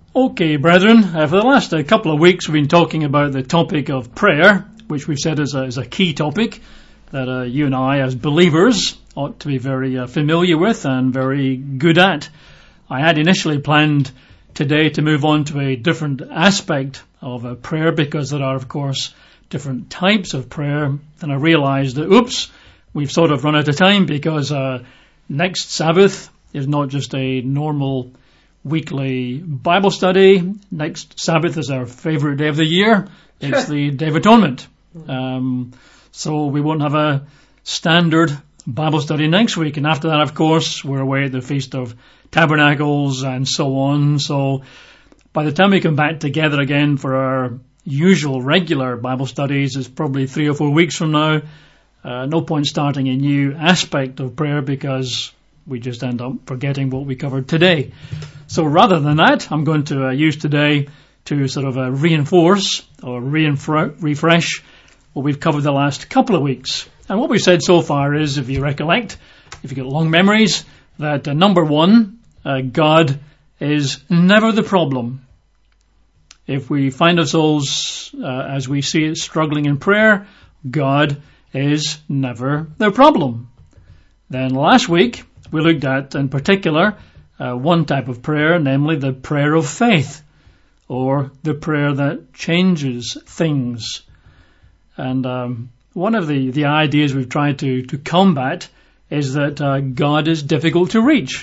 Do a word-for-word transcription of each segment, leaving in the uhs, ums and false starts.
Okay, brethren, uh, for the last uh, couple of weeks we've been talking about the topic of prayer, which we've said is a, is a key topic that uh, you and I as believers ought to be very uh, familiar with and very good at. I had initially planned today to move on to a different aspect of uh, prayer because there are, of course, different types of prayer. And I realized that, oops, we've sort of run out of time because uh, next Sabbath is not just a normal weekly Bible study. Next Sabbath is our favorite day of the year. It's the Day of Atonement. Um, so we won't have a standard Bible study next week. And after that, of course, we're away at the Feast of Tabernacles and so on. So by the time we come back together again for our usual regular Bible studies, it's probably three or four weeks from now. Uh, no point starting a new aspect of prayer because we just end up forgetting what we covered today. So rather than that, I'm going to uh, use today to sort of uh, reinforce or reinfre- refresh what we've covered the last couple of weeks. And what we've said so far is, if you recollect, if you get long memories, that uh, number one, uh, God is never the problem. If we find ourselves, uh, as we see it, struggling in prayer, God is never the problem. Then last week, we looked at, in particular, uh, one type of prayer, namely the prayer of faith, or the prayer that changes things. And um, one of the, the ideas we've tried to, to combat is that uh, God is difficult to reach.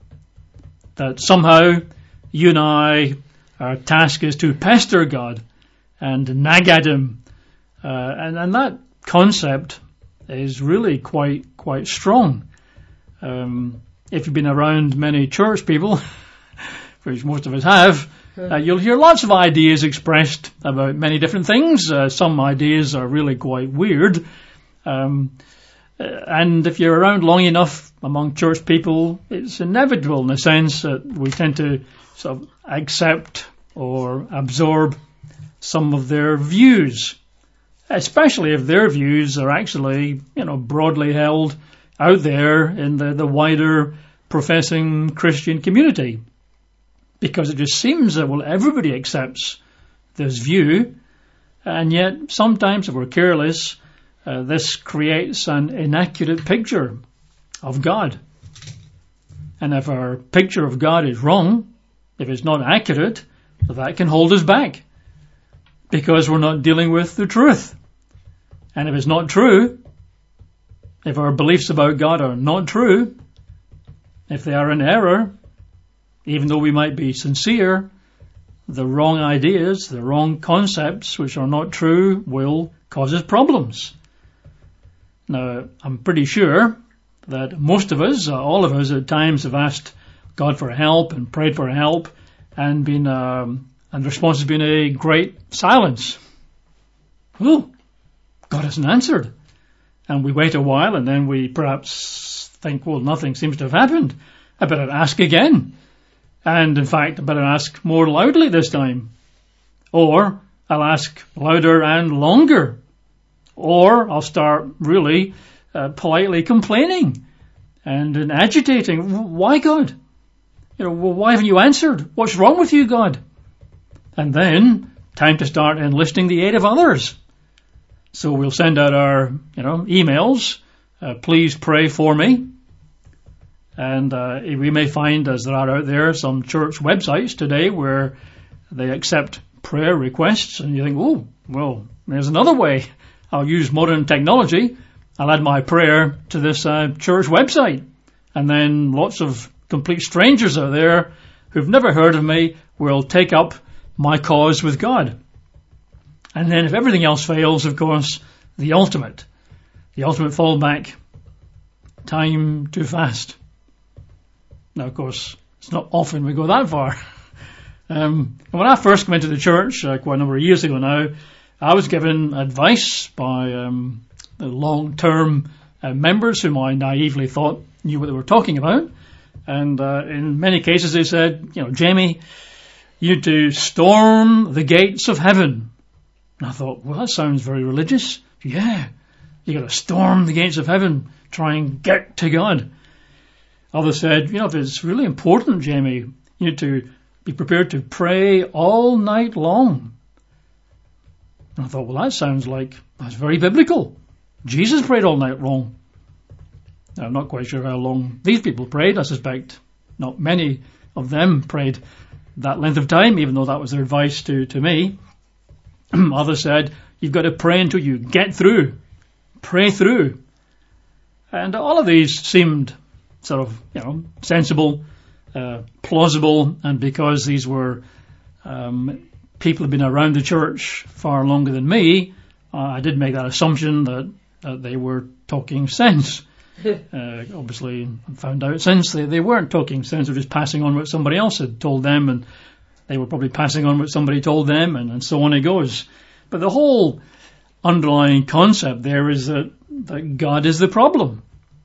That somehow you and I, our task is to pester God and nag at him. Uh, and, and that concept is really quite quite strong. Um, if you've been around many church people, which most of us have, uh, you'll hear lots of ideas expressed about many different things. Uh, some ideas are really quite weird. Um, and if you're around long enough among church people, it's inevitable in a sense that we tend to sort of accept or absorb some of their views, especially if their views are actually, you know, broadly held out there in the, the wider professing Christian community. Because it just seems that, well, everybody accepts this view, and yet sometimes, if we're careless, uh, this creates an inaccurate picture of God. And if our picture of God is wrong, if it's not accurate, that can hold us back, because we're not dealing with the truth. And if it's not true, if our beliefs about God are not true, if they are in error, even though we might be sincere, the wrong ideas, the wrong concepts which are not true will cause us problems. Now, I'm pretty sure that most of us, uh, all of us at times have asked God for help and prayed for help and been, um, and the response has been a great silence. Oh, God hasn't answered. And we wait a while and then we perhaps think, well, nothing seems to have happened. I better ask again. And in fact, I better ask more loudly this time. Or I'll ask louder and longer. Or I'll start really uh, politely complaining and, and agitating. Why, God? You know, well, why haven't you answered? What's wrong with you, God? And then time to start enlisting the aid of others. So we'll send out our, you know, emails. Uh, please pray for me. And uh, we may find, as there are out there, some church websites today where they accept prayer requests. And you think, oh, well, there's another way. I'll use modern technology. I'll add my prayer to this uh, church website. And then lots of complete strangers out there who've never heard of me will take up my cause with God. And then if everything else fails, of course, the ultimate, the ultimate fallback, time to fast. Now, of course, it's not often we go that far. Um, when I first came into the church, uh, quite a number of years ago now, I was given advice by um, the long-term uh, members whom I naively thought knew what they were talking about. And uh, in many cases they said, you know, Jamie, you need to storm the gates of heaven. And I thought, well, that sounds very religious. Yeah, you got to storm the gates of heaven, try and get to God. Others said, you know, if it's really important, Jamie, you need to be prepared to pray all night long. And I thought, well, that sounds like, that's very biblical. Jesus prayed all night long. Now, I'm not quite sure how long these people prayed. I suspect not many of them prayed that length of time, even though that was their advice to, to me. Others said, you've got to pray until you get through. Pray through. And all of these seemed sort of, you know, sensible, uh, plausible, and because these were um, people who've been around the church far longer than me, uh, I did make that assumption that, that they were talking sense. Uh, obviously, found out since they, they weren't talking sense, they were just passing on what somebody else had told them, and they were probably passing on what somebody told them, and, and so on it goes. But the whole underlying concept there is that, that God is the problem.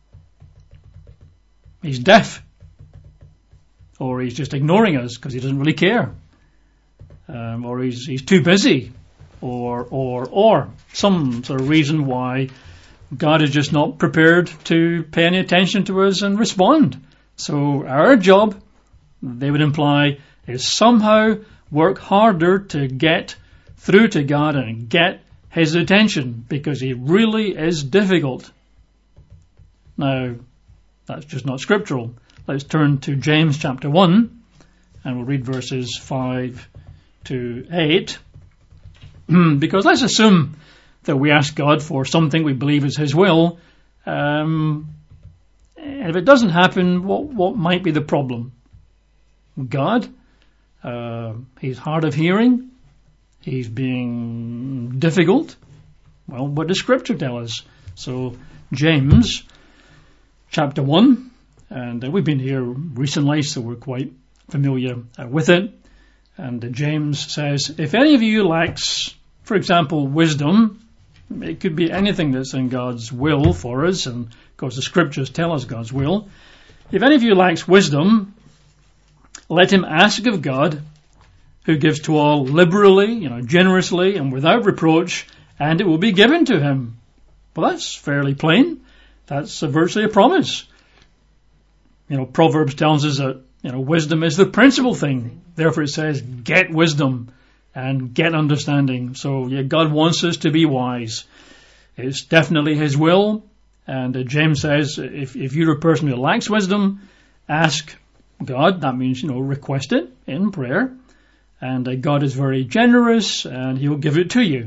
He's deaf. Or he's just ignoring us because he doesn't really care. Um, or he's he's too busy. Or, or, or some sort of reason why God is just not prepared to pay any attention to us and respond. So our job, they would imply, is somehow work harder to get through to God and get his attention, because he really is difficult. Now, that's just not scriptural. Let's turn to James chapter one, and we'll read verses five to eight. Because let's assume that we ask God for something we believe is his will, um, and if it doesn't happen, what, what might be the problem? God? Uh, he's hard of hearing? He's being difficult? Well, what does Scripture tell us? So, James, chapter one, and uh, we've been here recently, so we're quite familiar uh, with it. And uh, James says, if any of you lacks, for example, wisdom, it could be anything that's in God's will for us, and of course the Scriptures tell us God's will. If any of you lacks wisdom, let him ask of God, who gives to all liberally, you know, generously and without reproach, and it will be given to him. Well, that's fairly plain. That's a, virtually a promise. You know, Proverbs tells us that, you know, wisdom is the principal thing. Therefore it says, get wisdom and get understanding. So, yeah, God wants us to be wise. It's definitely his will. And uh, James says, if, if you're a person who lacks wisdom, ask God. That means, you know, request it in prayer. And uh, God is very generous, and he will give it to you.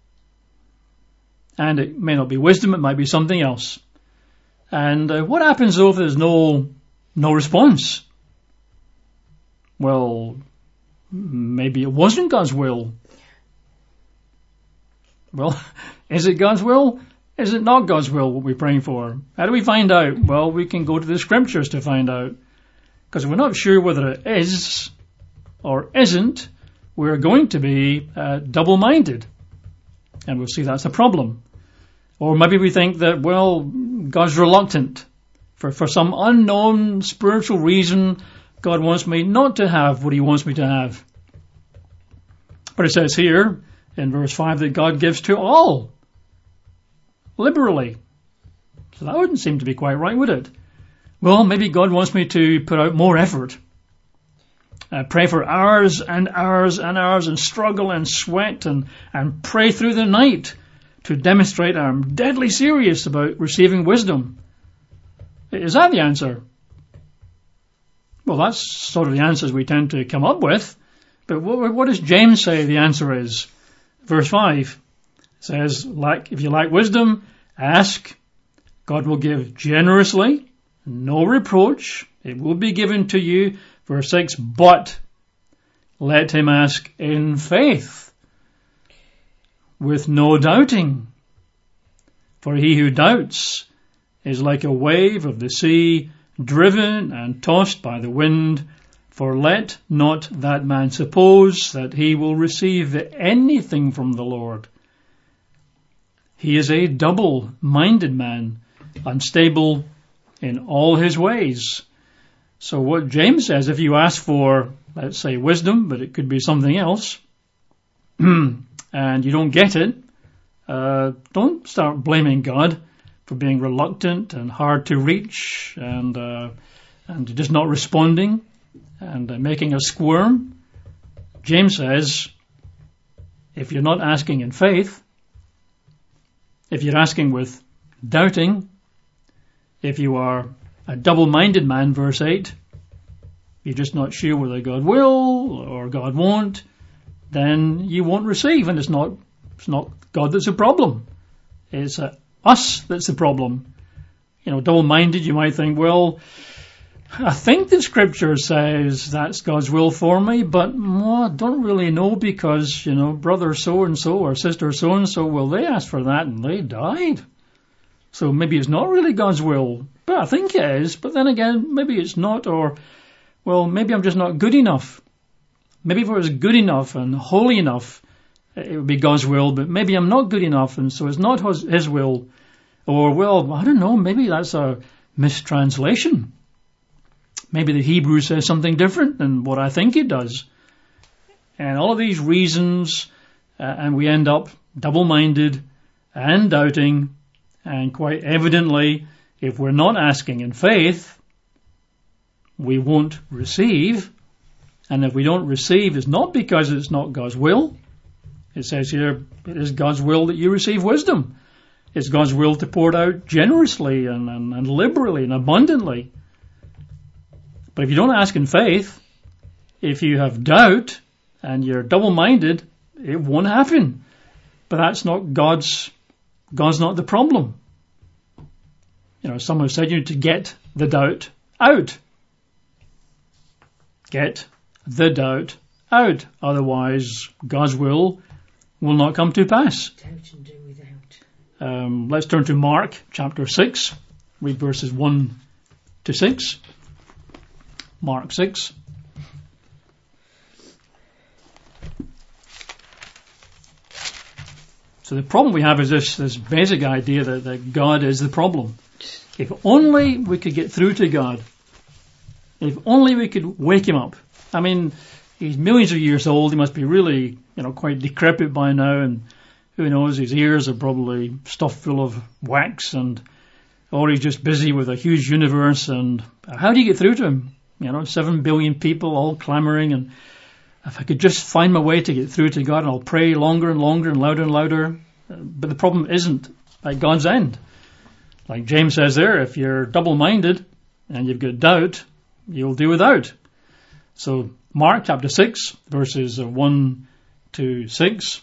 And it may not be wisdom, it might be something else. And uh, what happens though if there's no no response? Well, maybe it wasn't God's will. Well, is it God's will? Is it not God's will, what we're praying for? How do we find out? Well, we can go to the Scriptures to find out. Because if we're not sure whether it is or isn't, we're going to be uh, double-minded. And we'll see that's a problem. Or maybe we think that, well, God's reluctant. For, for some unknown spiritual reason, God wants me not to have what he wants me to have. But it says here in verse five that God gives to all liberally. So that wouldn't seem to be quite right, would it? Well, maybe God wants me to put out more effort. Uh, pray for hours and hours and hours and struggle and sweat and, and pray through the night to demonstrate I'm deadly serious about receiving wisdom. Is that the answer? Well, that's sort of the answers we tend to come up with. But what, what does James say the answer is? Verse five says, like, if you lack wisdom, ask. God will give generously, no reproach. It will be given to you. Verse six, but let him ask in faith, with no doubting. For he who doubts is like a wave of the sea, driven and tossed by the wind. For let not that man suppose that he will receive anything from the Lord. He is a double-minded man, unstable in all his ways. So what James says, if you ask for, let's say, wisdom, but it could be something else, and you don't get it, uh, don't start blaming God for being reluctant and hard to reach and uh, and just not responding. and uh, making us squirm. James says, if you're not asking in faith, if you're asking with doubting, if you are a double-minded man, verse eight, you're just not sure whether God will or God won't, then you won't receive. And it's not, it's not God that's the problem. It's uh, us that's the problem. You know, double-minded, you might think, well, I think the scripture says that's God's will for me, but well, I don't really know because, you know, brother so-and-so or sister so-and-so, well, they asked for that and they died. So maybe it's not really God's will, but I think it is. But then again, maybe it's not, or, well, maybe I'm just not good enough. Maybe if I was good enough and holy enough, it would be God's will, but maybe I'm not good enough and so it's not his, his will. Or, well, I don't know, maybe that's a mistranslation. Maybe the Hebrew says something different than what I think it does. And all of these reasons, uh, and we end up double-minded and doubting, and quite evidently, if we're not asking in faith, we won't receive. And if we don't receive, it's not because it's not God's will. It says here, it is God's will that you receive wisdom. It's God's will to pour it out generously and, and, and liberally and abundantly. But if you don't ask in faith, if you have doubt and you're double-minded, it won't happen. But that's not God's, God's not the problem. You know, someone said you need to get the doubt out. Get the doubt out. Otherwise, God's will will not come to pass. Doubt and do without. Um, let's turn to Mark chapter six. Read verses one to six. Mark six. So the problem we have is this, this basic idea that, that God is the problem. If only we could get through to God. If only we could wake him up. I mean, he's millions of years old. He must be really, you know, quite decrepit by now. And who knows, his ears are probably stuffed full of wax. And or he's just busy with a huge universe. And how do you get through to him? You know, seven billion people all clamoring. And if I could just find my way to get through to God, and I'll pray longer and longer and louder and louder. But the problem isn't at God's end. Like James says there, if you're double-minded and you've got doubt, you'll do without. So Mark chapter six, verses one to six.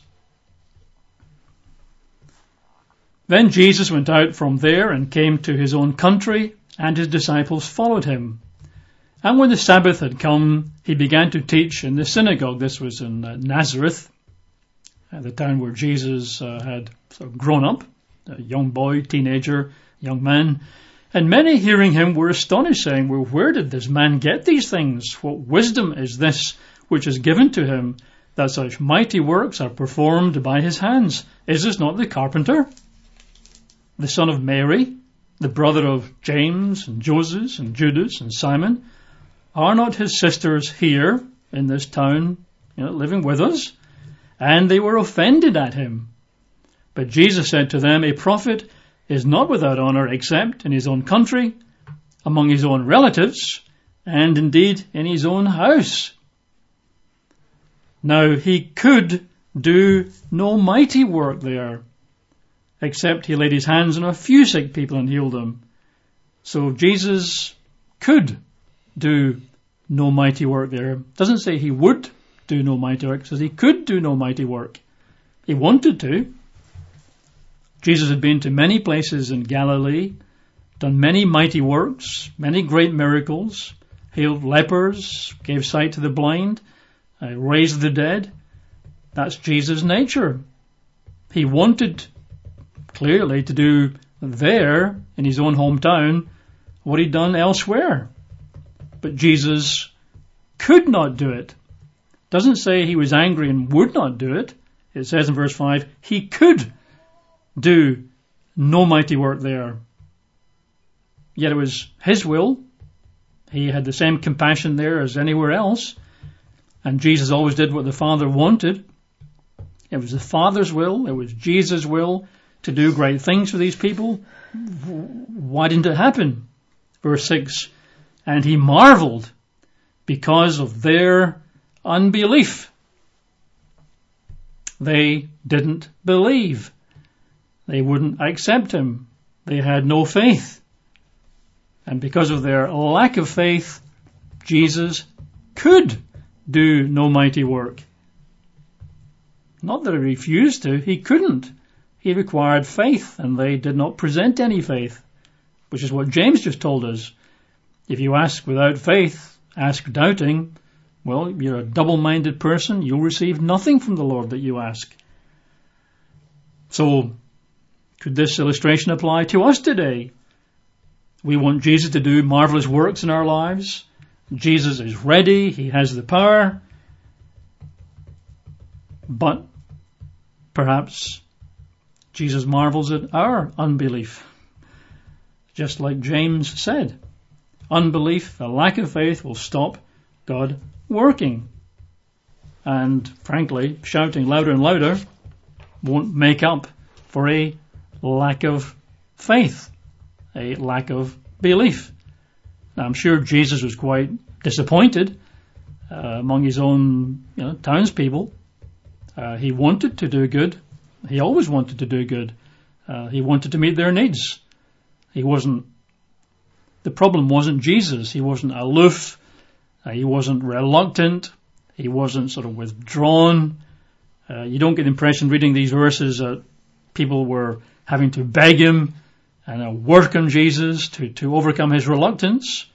Then Jesus went out from there and came to his own country, and his disciples followed him. And when the Sabbath had come, he began to teach in the synagogue. This was in uh, Nazareth, uh, the town where Jesus uh, had sort of grown up, a young boy, teenager, young man. And many hearing him were astonished, saying, well, where did this man get these things? What wisdom is this which is given to him, that such mighty works are performed by his hands? Is this not the carpenter, the son of Mary, the brother of James and Joseph and Judas and Simon? Are not his sisters here in this town, you know, living with us? And they were offended at him. But Jesus said to them, a prophet is not without honor except in his own country, among his own relatives, and indeed in his own house. Now he could do no mighty work there, except he laid his hands on a few sick people and healed them. So Jesus could do no mighty work there. It doesn't say he would do no mighty work. It says he could do no mighty work. He wanted to. Jesus had been to many places in Galilee, done many mighty works, many great miracles, healed lepers, gave sight to the blind, uh, raised the dead. That's Jesus' nature. He wanted clearly to do there in his own hometown what he'd done elsewhere. But Jesus could not do it. It doesn't say he was angry and would not do it. It says in verse five, he could do no mighty work there. Yet it was his will. He had the same compassion there as anywhere else. And Jesus always did what the Father wanted. It was the Father's will. It was Jesus' will to do great things for these people. Why didn't it happen? Verse six, and he marveled because of their unbelief. They didn't believe. They wouldn't accept him. They had no faith. And because of their lack of faith, Jesus could do no mighty work. Not that he refused to, he couldn't. He required faith, and they did not present any faith, which is what James just told us. If you ask without faith, ask doubting, well, you're a double-minded person. You'll receive nothing from the Lord that you ask. So, could this illustration apply to us today? We want Jesus to do marvelous works in our lives. Jesus is ready. He has the power. But perhaps Jesus marvels at our unbelief. Just like James said, unbelief, a lack of faith will stop God working. And frankly, shouting louder and louder won't make up for a lack of faith, a lack of belief. Now, I'm sure Jesus was quite disappointed uh, among his own you know, townspeople. Uh, he wanted to do good. He always wanted to do good. Uh, he wanted to meet their needs. He wasn't, the problem wasn't Jesus. He wasn't aloof. Uh, he wasn't reluctant. He wasn't sort of withdrawn. Uh, you don't get the impression reading these verses that people were having to beg him and uh, work on Jesus to, to overcome his reluctance.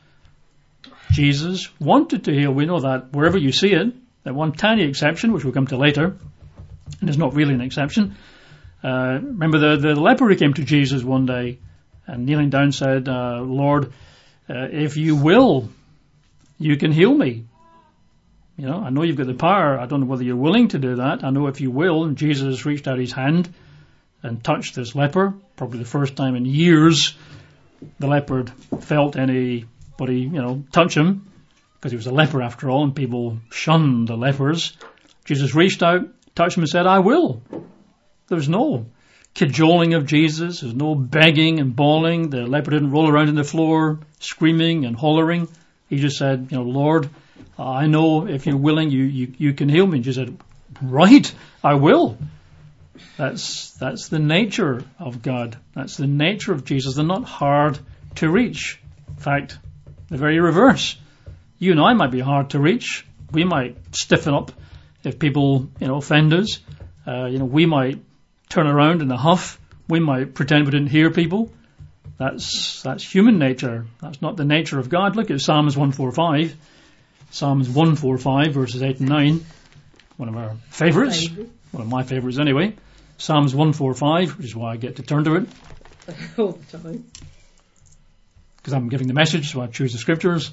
Jesus wanted to heal. We know that wherever you see it. That one tiny exception, which we'll come to later, and is not really an exception. Uh, remember the, the leper who came to Jesus one day and kneeling down said, uh, Lord, uh, if you will, you can heal me. You know, I know you've got the power. I don't know whether you're willing to do that. I know if you will. And Jesus reached out his hand and touched this leper. Probably the first time in years the leper felt anybody, you know, touch him. Because he was a leper after all, and people shunned the lepers. Jesus reached out, touched him and said, I will. There was no cajoling of Jesus. There's no begging and bawling. The leper didn't roll around on the floor screaming and hollering. He just said, you know, Lord, I know if you're willing, you, you, you can heal me. And Jesus said, right, I will. That's, that's the nature of God. That's the nature of Jesus. They're not hard to reach. In fact, the very reverse. You and I might be hard to reach. We might stiffen up if people, you know, offend us. Uh, you know, we might turn around in a huff. We might pretend we didn't hear people. That's that's human nature. That's not the nature of God. Look at Psalms one forty-five. Psalms one forty-five, verses eight and nine. One of our favourites. One of my favourites anyway. Psalms one forty-five, which is why I get to turn to it. All the time. Because I'm giving the message, so I choose the scriptures.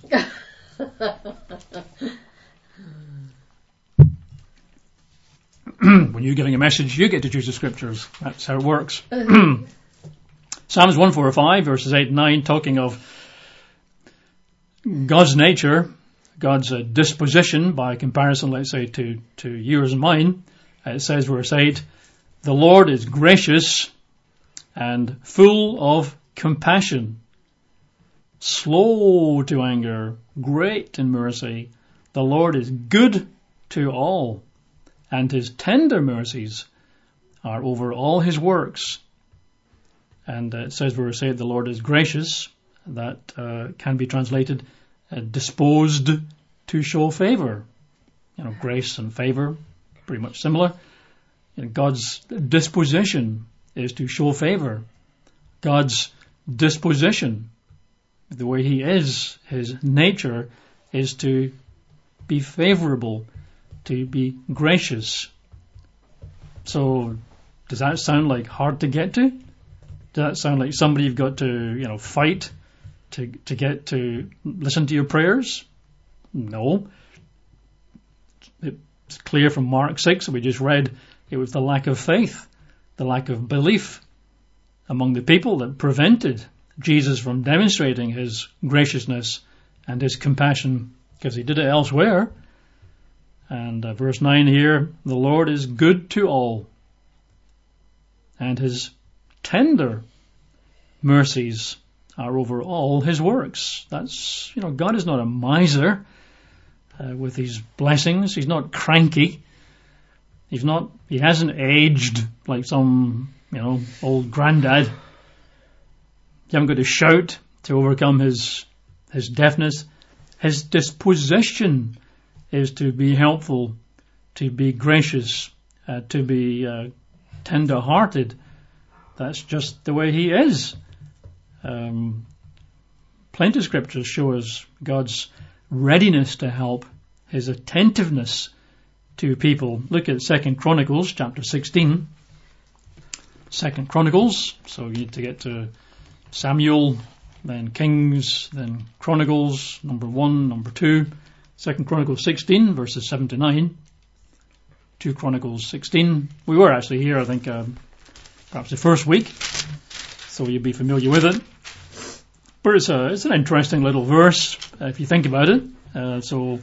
When you're giving a message, you get to choose the scriptures. That's how it works. Psalms one forty-five, verses eight and nine, talking of God's nature, God's uh, disposition by comparison, let's say, to, to yours and mine. Uh, it says, verse eight, the Lord is gracious and full of compassion, slow to anger, great in mercy. The Lord is good to all, and his tender mercies are over all his works. And uh, it says, verse eight, the Lord is gracious. That uh, can be translated uh, disposed to show favor. You know, grace and favor, pretty much similar. You know, God's disposition is to show favor. God's disposition, the way he is, his nature, is to be favorable, to be gracious. So, does that sound like hard to get to? Does that sound like somebody you've got to, you know, fight to to get to listen to your prayers? No. It's clear from Mark six that we just read, it was the lack of faith, the lack of belief among the people that prevented Jesus from demonstrating his graciousness and his compassion, because he did it elsewhere. And uh, verse nine here, the Lord is good to all, and his tender mercies are over all his works. That's, you know, God is not a miser. uh, with his blessings. He's not cranky. He's not, he hasn't aged like some, you know, old granddad. You haven't got to shout to overcome his, his deafness. His disposition is to be helpful, to be gracious, uh, to be uh, tender-hearted. That's just the way he is. Um, plenty of scriptures show us God's readiness to help, his attentiveness to people. Look at Second Chronicles chapter sixteen. Second Chronicles, so you need to get to Samuel, then Kings, then Chronicles, number one, number two. Second Chronicles sixteen, verses seven to nine. Two Chronicles sixteen. We were actually here, I think, uh, perhaps the first week, so you'll be familiar with it. But it's, a, it's an interesting little verse, uh, if you think about it. Uh, so,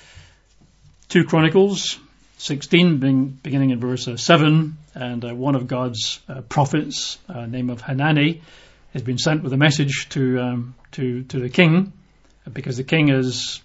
two Chronicles sixteen, being, beginning in verse uh, seven, and uh, one of God's uh, prophets, uh, name of Hanani, has been sent with a message to um, to to the king, because the king has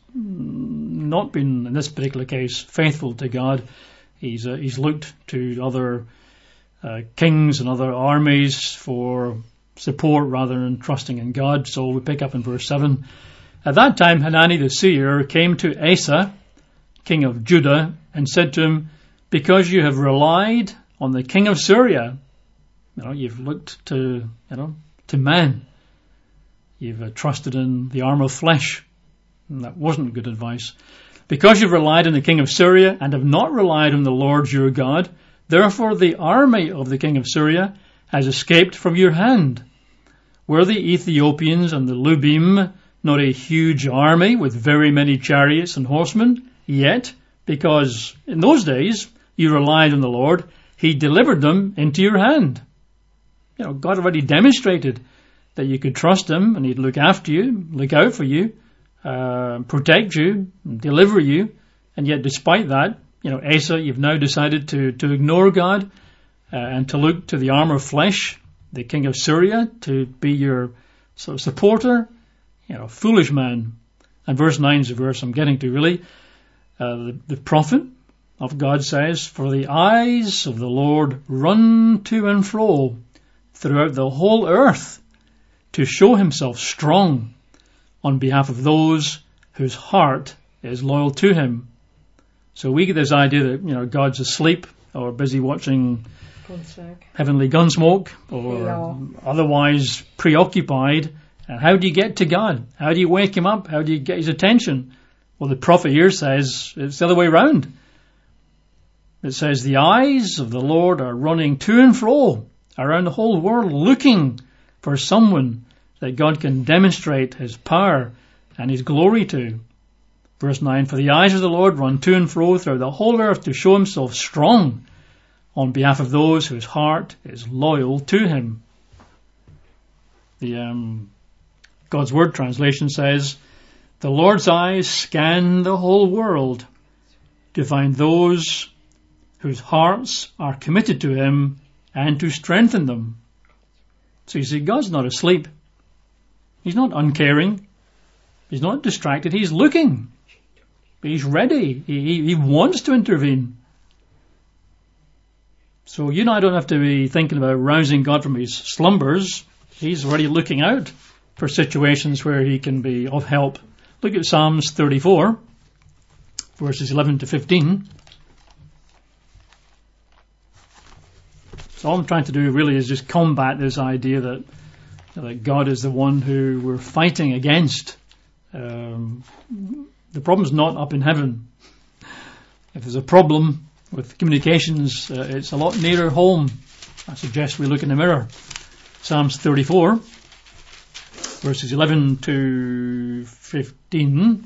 not been, in this particular case, faithful to God. He's uh, he's looked to other uh, kings and other armies for support rather than trusting in God. So we pick up in verse seven. At that time Hanani the seer came to Asa, king of Judah, and said to him, because you have relied on the king of Syria, you know, you've looked to, you know, to man. You've uh, trusted in the arm of flesh. And that wasn't good advice. Because you've relied on the king of Syria and have not relied on the Lord your God, therefore the army of the king of Syria has escaped from your hand. Were the Ethiopians and the Lubim not a huge army with very many chariots and horsemen? Yet, because in those days you relied on the Lord, he delivered them into your hand. You know, God already demonstrated that you could trust him and he'd look after you, look out for you, uh, protect you, deliver you. And yet despite that, you know, Asa, you've now decided to, to ignore God uh, and to look to the arm of flesh, the king of Syria, to be your sort of supporter. You know, foolish man. And verse nine is the verse I'm getting to really. Uh, the, the prophet of God says, for the eyes of the Lord run to and fro throughout the whole earth to show himself strong on behalf of those whose heart is loyal to him. So we get this idea that, you know, God's asleep or busy watching Gunsmoke. heavenly gunsmoke or Yeah. otherwise preoccupied. And how do you get to God? How do you wake him up? How do you get his attention? Well, the prophet here says it's the other way around. It says the eyes of the Lord are running to and fro around the whole world looking for someone that God can demonstrate his power and his glory to. Verse nine, for the eyes of the Lord run to and fro throughout the whole earth to show himself strong on behalf of those whose heart is loyal to him. The um, God's Word translation says, the Lord's eyes scan the whole world to find those whose hearts are committed to him and to strengthen them. So you see, God's not asleep. He's not uncaring. He's not distracted. He's looking. He's ready. He, he wants to intervene. So you and I don't have to be thinking about rousing God from his slumbers. He's already looking out for situations where he can be of help. Look at Psalms thirty-four, verses eleven to fifteen. So all I'm trying to do really is just combat this idea that, that God is the one who we're fighting against. Um, the problem's not up in heaven. If there's a problem with communications, uh, it's a lot nearer home. I suggest we look in the mirror. Psalms thirty-four, verses eleven to fifteen.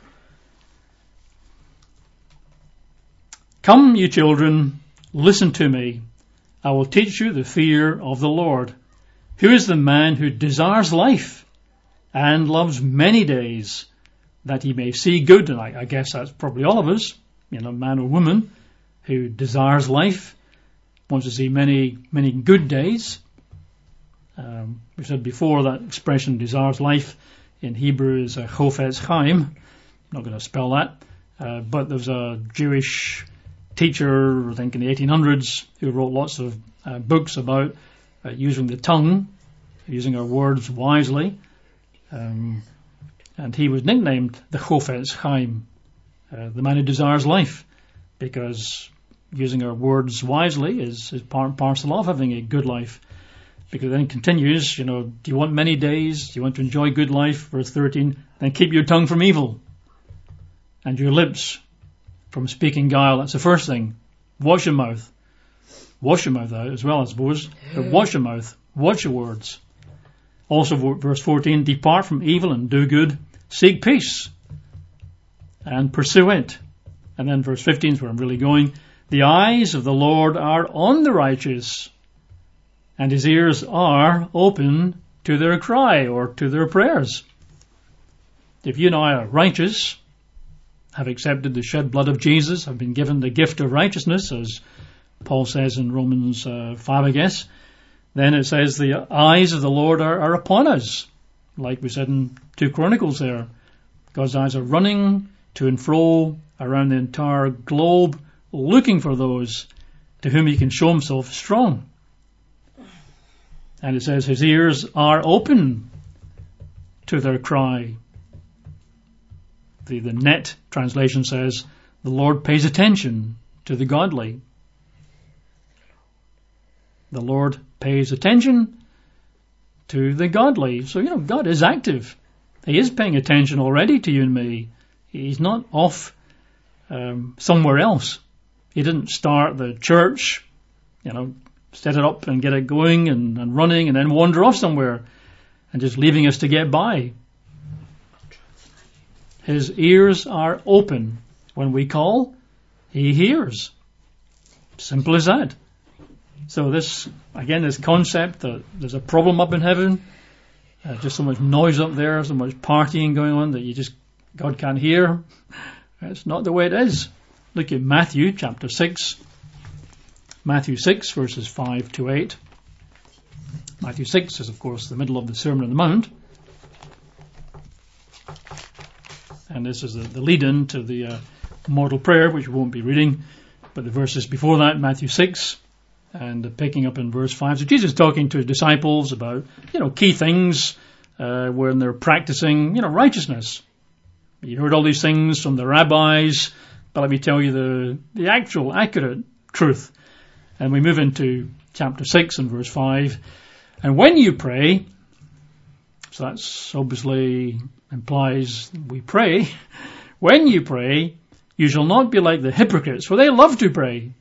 Come, you children, listen to me. I will teach you the fear of the Lord. Who is the man who desires life and loves many days, that he may see good? And I, I guess that's probably all of us, you know, man or woman, who desires life, wants to see many, many good days. Um, we said before that expression desires life in Hebrew is a chofetz chaim. I'm not going to spell that. Uh, but there's a Jewish teacher, I think in the eighteen hundreds, who wrote lots of uh, books about uh, using the tongue, using our words wisely. Um, and he was nicknamed the Chofetz Chaim, uh, the man who desires life, because using our words wisely is, is part and parcel of having a good life. Because then it continues, you know, do you want many days? Do you want to enjoy good life? Verse thirteen, then keep your tongue from evil and your lips from speaking guile. That's the first thing. Wash your mouth. Wash your mouth out as well, I suppose. But wash your mouth. Watch your words. Also, verse fourteen, depart from evil and do good. Seek peace and pursue it. And then verse fifteen is where I'm really going. The eyes of the Lord are on the righteous, and his ears are open to their cry or to their prayers. If you and I are righteous, have accepted the shed blood of Jesus, have been given the gift of righteousness, as Paul says in Romans uh, five, I guess, then it says the eyes of the Lord are, are upon us. Like we said in two Chronicles there, God's eyes are running to and fro around the entire globe, looking for those to whom he can show himself strong. And it says his ears are open to their cry. The, the Net translation says the Lord pays attention to the godly. The Lord pays attention to the godly. So, you know, God is active. He is paying attention already to you and me. He's not off um, somewhere else. He didn't start the church, you know, set it up and get it going and, and running and then wander off somewhere and just leaving us to get by. His ears are open. When we call, he hears. Simple as that. So this, again, this concept that there's a problem up in heaven, uh, just so much noise up there, so much partying going on that you just, God can't hear. That's not the way it is. Look at Matthew chapter six. Matthew six, verses five to eight. Matthew six is, of course, the middle of the Sermon on the Mount. And this is the, the lead-in to the uh, mortal prayer, which we won't be reading. But the verses before that, Matthew six, and uh, picking up in verse five. So Jesus is talking to his disciples about, you know, key things uh, when they're practicing, you know, righteousness. You heard all these things from the rabbis, but let me tell you the, the actual, accurate truth. And we move into chapter six and verse five. And when you pray, so that's obviously implies we pray. When you pray, you shall not be like the hypocrites, for they love to pray.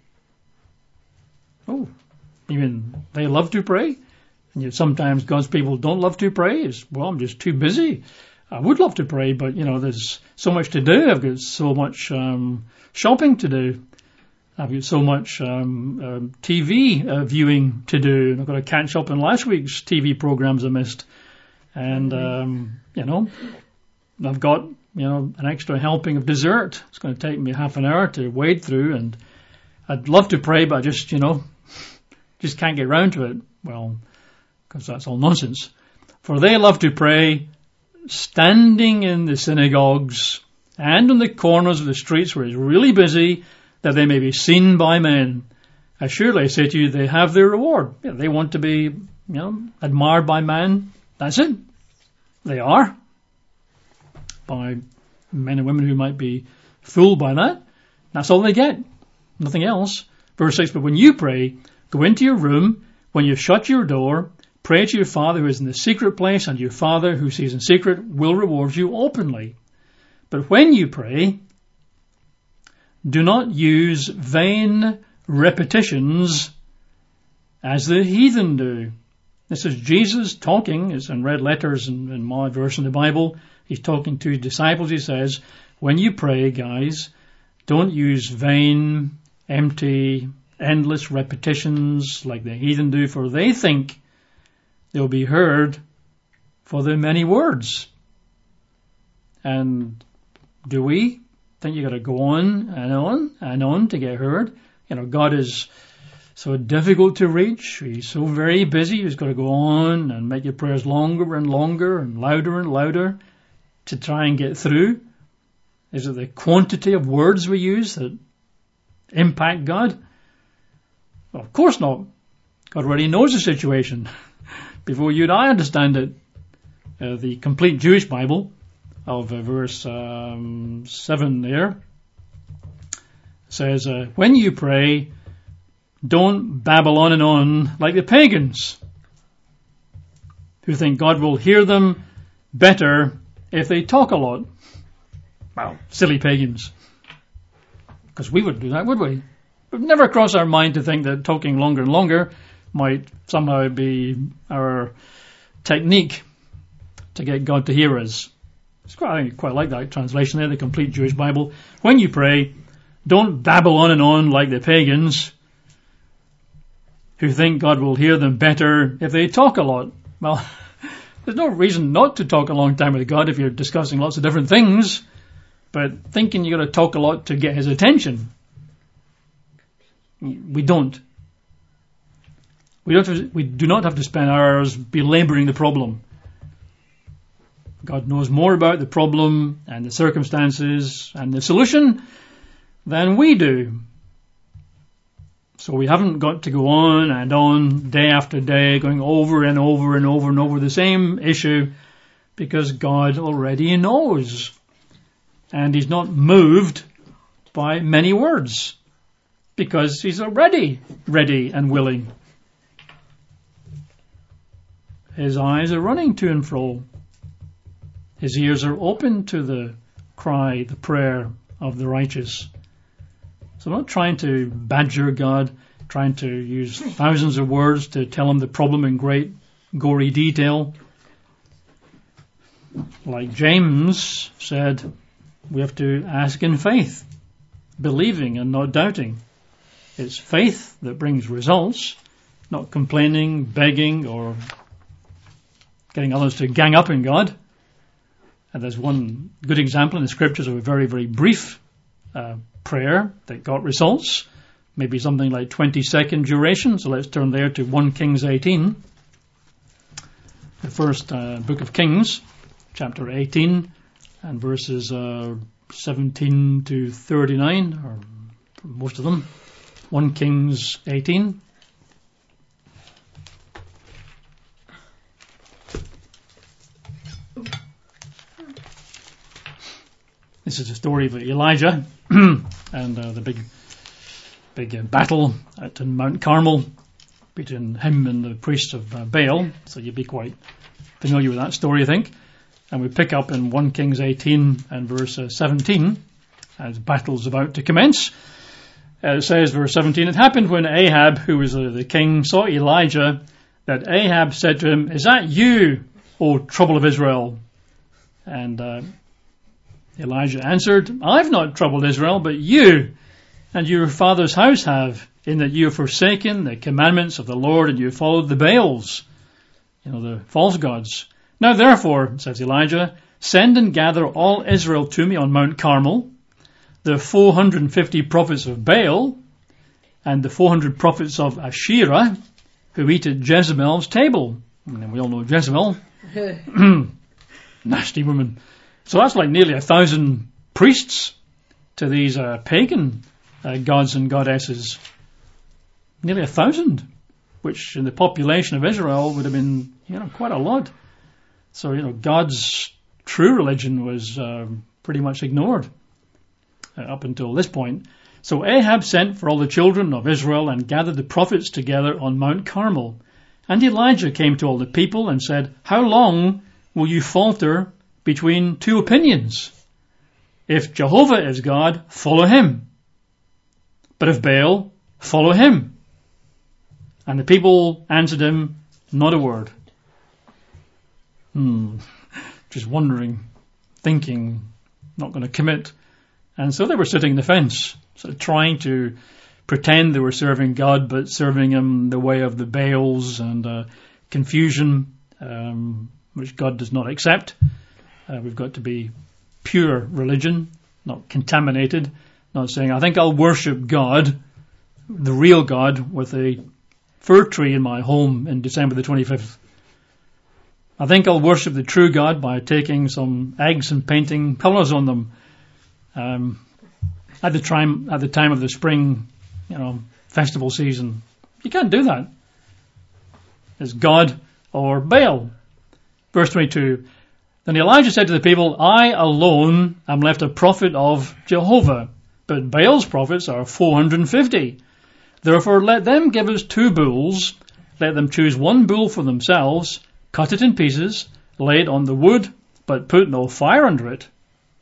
Oh, you mean they love to pray? And yet sometimes God's people don't love to pray. It's, well, I'm just too busy. I would love to pray, but, you know, there's so much to do. I've got so much um, shopping to do. I've got so much um, um, T V uh, viewing to do. And I've got to catch up on last week's T V programs I missed. And, um, you know, I've got, you know, an extra helping of dessert. It's going to take me half an hour to wade through. And I'd love to pray, but I just, you know, just can't get round to it. Well, because that's all nonsense. For they love to pray standing in the synagogues and on the corners of the streets where it's really busy, that they may be seen by men. Surely I say to you, they have their reward. Yeah, they want to be, you know, admired by man. That's it. They are. By men and women who might be fooled by that. That's all they get. Nothing else. Verse six, but when you pray, go into your room. When you shut your door, pray to your Father who is in the secret place, and your Father who sees in secret will reward you openly. But when you pray, do not use vain repetitions as the heathen do. This is Jesus talking. It's in red letters in, in my version of the Bible. He's talking to his disciples. He says, when you pray, guys, don't use vain, empty, endless repetitions like the heathen do, for they think they'll be heard for their many words. And do we think you got to go on and on and on to get heard? You know, God is so difficult to reach. He's so very busy. He's got to go on and make your prayers longer and longer and louder and louder to try and get through. Is it the quantity of words we use that impact God? Well, of course not. God already knows the situation before you and I understand it. Uh, the complete Jewish Bible of uh, verse um, seven there says, uh, when you pray, don't babble on and on like the pagans who think God will hear them better if they talk a lot. Well, silly pagans. Because we wouldn't do that, would we? It would never cross our mind to think that talking longer and longer might somehow be our technique to get God to hear us. It's quite, I quite like that translation there, the complete Jewish Bible. When you pray, don't babble on and on like the pagans who think God will hear them better if they talk a lot. Well, there's no reason not to talk a long time with God if you're discussing lots of different things, but thinking you've got to talk a lot to get his attention. We don't. We don't. Have to, we do not have to spend hours belaboring the problem. God knows more about the problem and the circumstances and the solution than we do. So we haven't got to go on and on day after day, going over and over and over and over the same issue, because God already knows. And he's not moved by many words, because he's already ready and willing. His eyes are running to and fro. His ears are open to the cry, the prayer of the righteous. So I'm not trying to badger God, trying to use thousands of words to tell him the problem in great gory detail. Like James said, we have to ask in faith, believing and not doubting. It's faith that brings results, not complaining, begging, or getting others to gang up in God. And there's one good example in the scriptures of a very, very brief uh, prayer that got results, maybe something like twenty second duration. So let's turn there to First Kings eighteen, the first uh, book of Kings, chapter eighteen, and verses uh, seventeen to thirty-nine, or most of them. First Kings eighteen. This is the story of Elijah and uh, the big big uh, battle at Mount Carmel between him and the priest of uh, Baal. So you'd be quite familiar with that story, I think. And we pick up in First Kings eighteen and verse uh, seventeen, as battle's about to commence. Uh, it says, verse seventeen, it happened when Ahab, who was uh, the king, saw Elijah, that Ahab said to him, is that you, O trouble of Israel? And uh, Elijah answered, I've not troubled Israel, but you and your father's house have, in that you have forsaken the commandments of the Lord and you have followed the Baals, you know, the false gods. Now therefore, says Elijah, send and gather all Israel to me on Mount Carmel, the four hundred fifty prophets of Baal and the four hundred prophets of Asherah who eat at Jezebel's table. And we all know Jezebel. Nasty woman. So that's like nearly a thousand priests to these uh, pagan uh, gods and goddesses. Nearly a thousand, which in the population of Israel would have been, you know, quite a lot. So, you know, God's true religion was uh, pretty much ignored uh, up until this point. So Ahab sent for all the children of Israel and gathered the prophets together on Mount Carmel. And Elijah came to all the people and said, how long will you falter between two opinions? If Jehovah is God, follow him. But if Baal, follow him. And the people answered him, not a word. Hmm. Just wondering, thinking, not going to commit. And so they were sitting on the fence, sort of trying to pretend they were serving God, but serving him the way of the Baals and uh, confusion, um, which God does not accept. Uh, we've got to be pure religion, not contaminated, not saying, I think I'll worship God, the real God, with a fir tree in my home in December the twenty-fifth. I think I'll worship the true God by taking some eggs and painting colours on them. Um, at the time, at the time of the spring, you know, festival season, you can't do that. It's God or Baal. Verse twenty-two. Then Elijah said to the people, I alone am left a prophet of Jehovah, but Baal's prophets are four hundred fifty. Therefore let them give us two bulls. Let them choose one bull for themselves, cut it in pieces, lay it on the wood, but put no fire under it.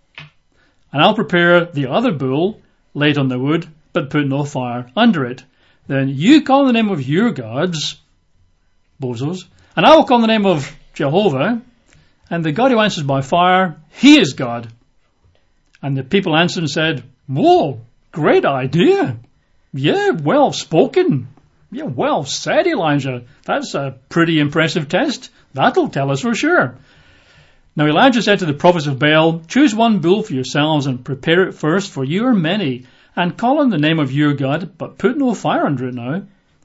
And I'll prepare the other bull, lay it on the wood, but put no fire under it. Then you call the name of your gods, bozos, and I will call the name of Jehovah, and the God who answers by fire, he is God. And the people answered and said, whoa, great idea. Yeah, well spoken. Yeah, well said, Elijah. That's a pretty impressive test. That'll tell us for sure. Now Elijah said to the prophets of Baal, choose one bull for yourselves and prepare it first, for you are many, and call on the name of your God, but put no fire under it now.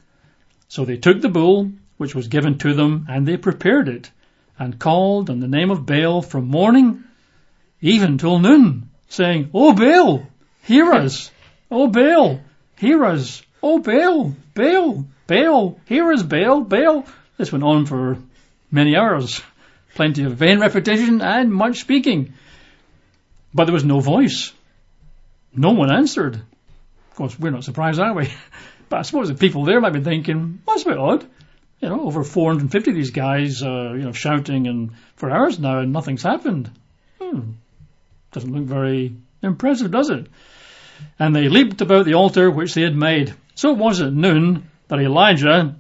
So they took the bull, which was given to them, and they prepared it, and called on the name of Baal from morning even till noon, saying, O Baal, hear us. O Baal, hear us. O Baal, Baal, Baal, hear us, Baal, Baal. This went on for many hours. Plenty of vain repetition and much speaking. But there was no voice. No one answered. Of course, we're not surprised, are we? But I suppose the people there might be thinking, well, that's a bit odd. You know, over four hundred fifty of these guys, uh, you know, shouting and for hours now and nothing's happened. Hmm. Doesn't look very impressive, does it? And they leaped about the altar which they had made. So it was at noon that Elijah,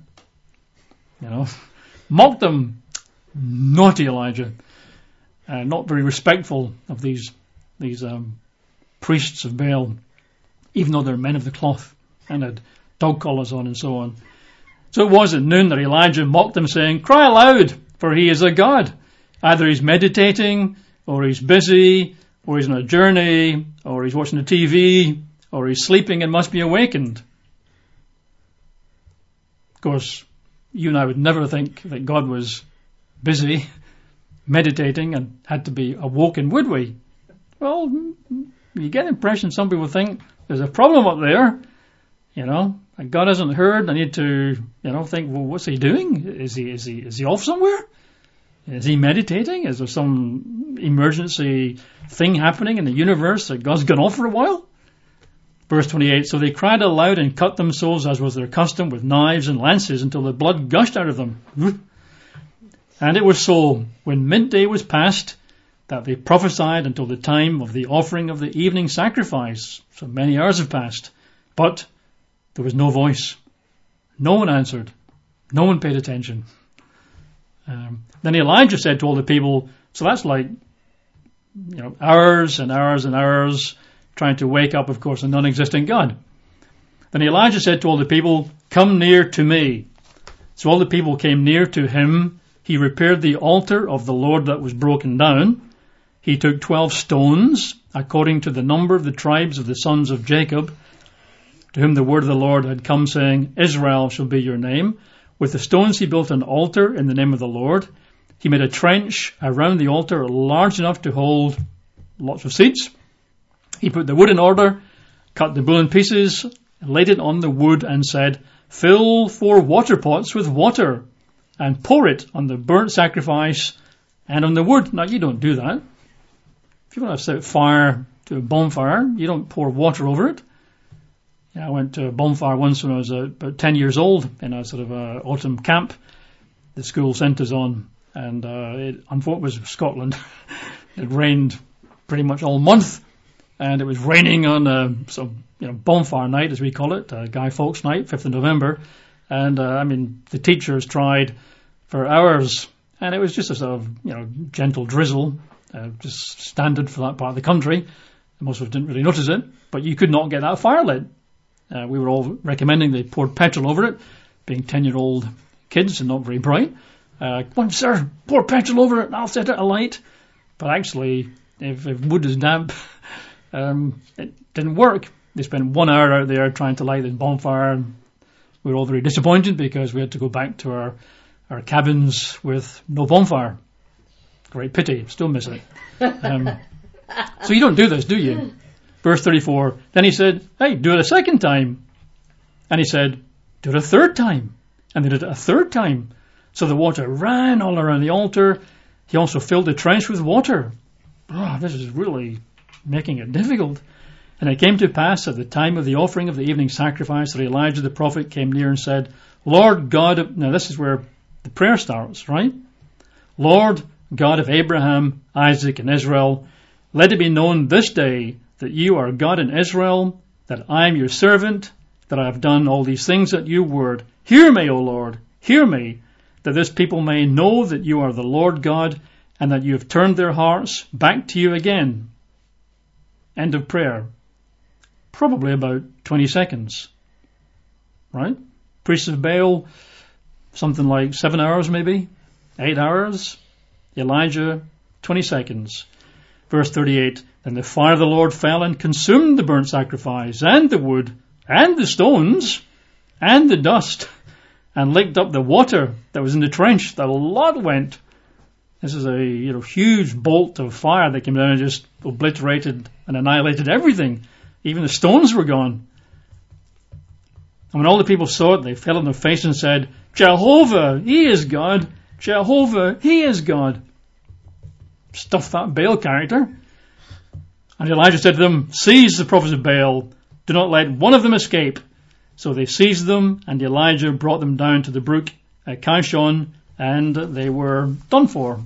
you know, mocked them. Naughty Elijah. Uh, not very respectful of these these um, priests of Baal, even though they're men of the cloth and had dog collars on and so on. So it was at noon that Elijah mocked them, saying, cry aloud, for he is a god. Either he's meditating, or he's busy, or he's on a journey, or he's watching the T V, or he's sleeping and must be awakened. Of course, you and I would never think that God was busy, meditating, and had to be awoken, would we? Well, you get the impression some people think there's a problem up there, you know, and God hasn't heard. I need to, you know, think, well, what's he doing? Is he, is he, is he off somewhere? Is he meditating? Is there some emergency thing happening in the universe that God's gone off for a while? Verse twenty-eight, so they cried aloud and cut themselves as was their custom with knives and lances until the blood gushed out of them. And it was so, when midday was past, that they prophesied until the time of the offering of the evening sacrifice. So many hours have passed. But there was no voice. No one answered. No one paid attention. Um, then Elijah said to all the people, so that's like, you know, hours and hours and hours trying to wake up, of course, a non-existent God. Then Elijah said to all the people, come near to me. So all the people came near to him. He repaired the altar of the Lord that was broken down. He took twelve stones, according to the number of the tribes of the sons of Jacob, to whom the word of the Lord had come, saying, Israel shall be your name. With the stones he built an altar in the name of the Lord. He made a trench around the altar large enough to hold lots of seats. He put the wood in order, cut the bull in pieces, laid it on the wood, and said, fill four water pots with water, and pour it on the burnt sacrifice and on the wood. Now, you don't do that. If you want to set fire to a bonfire, you don't pour water over it. Yeah, I went to a bonfire once when I was uh, about ten years old in a sort of uh, autumn camp the school sent us on. And uh, it, unfortunately, it was Scotland. It rained pretty much all month. And it was raining on a some, you know, bonfire night, as we call it, uh, Guy Fawkes night, fifth of November. And, uh, I mean, the teachers tried for hours, and it was just a sort of, you know, gentle drizzle, uh, just standard for that part of the country. Most of us didn't really notice it, but you could not get that fire lit. Uh, we were all recommending they poured petrol over it, being ten-year-old kids and not very bright. Uh, come on, sir, pour petrol over it and I'll set it alight. But actually, if, if wood is damp, um, it didn't work. They spent one hour out there trying to light this bonfire. We were all very disappointed because we had to go back to our, our cabins with no bonfire. Great pity. Still miss it. Um, so you don't do this, do you? Verse thirty-four, then he said, hey, do it a second time. And he said, do it a third time. And they did it a third time. So the water ran all around the altar. He also filled the trench with water. Oh, this is really making it difficult. And it came to pass at the time of the offering of the evening sacrifice that Elijah the prophet came near and said, Lord God of... Now this is where the prayer starts, right? Lord God of Abraham, Isaac, and Israel, let it be known this day that you are God in Israel, that I am your servant, that I have done all these things at your word. Hear me, O Lord, hear me, that this people may know that you are the Lord God, and that you have turned their hearts back to you again. End of prayer. Probably about twenty seconds. Right? Priests of Baal, something like seven hours maybe, eight hours. Elijah, twenty seconds. Verse thirty-eight, then the fire of the Lord fell and consumed the burnt sacrifice, and the wood, and the stones, and the dust, and licked up the water that was in the trench. The lot went. This is a you know huge bolt of fire that came down and just obliterated and annihilated everything. Even the stones were gone. And when all the people saw it, they fell on their face and said, Jehovah, he is God. Jehovah, he is God. Stuff that Baal character. And Elijah said to them, seize the prophets of Baal. Do not let one of them escape. So they seized them, and Elijah brought them down to the brook at Kishon, and they were done for.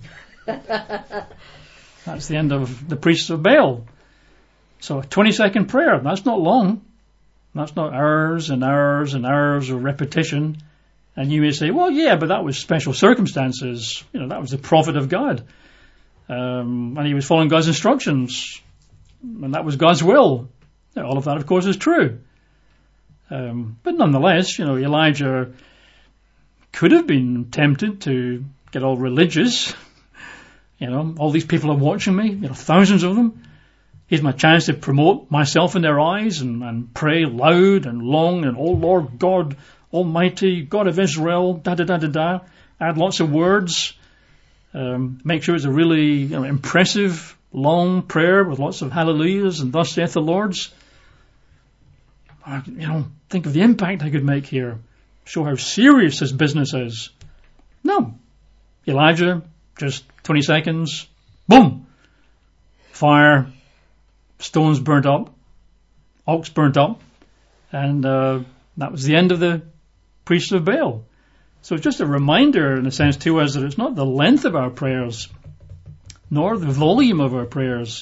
That's the end of the priests of Baal. So a twenty second prayer, that's not long. That's not hours and hours and hours of repetition. And you may say, well, yeah, but that was special circumstances. You know, that was the prophet of God. Um, and he was following God's instructions. And that was God's will. Now, all of that, of course, is true. Um, but nonetheless, you know, Elijah could have been tempted to get all religious. You know, all these people are watching me, you know, thousands of them. Here's my chance to promote myself in their eyes and, and pray loud and long and, oh Lord God Almighty, God of Israel, da-da-da-da-da. Add lots of words. Um, make sure it's a really you know, impressive, long prayer with lots of hallelujahs and thus saith the Lord's. I, you know, think of the impact I could make here. Show how serious this business is. No. Elijah, just twenty seconds. Boom! Fire. Stones burnt up. Ox burnt up. And uh, that was the end of the priests of Baal. So it's just a reminder, in a sense, to us that it's not the length of our prayers, nor the volume of our prayers,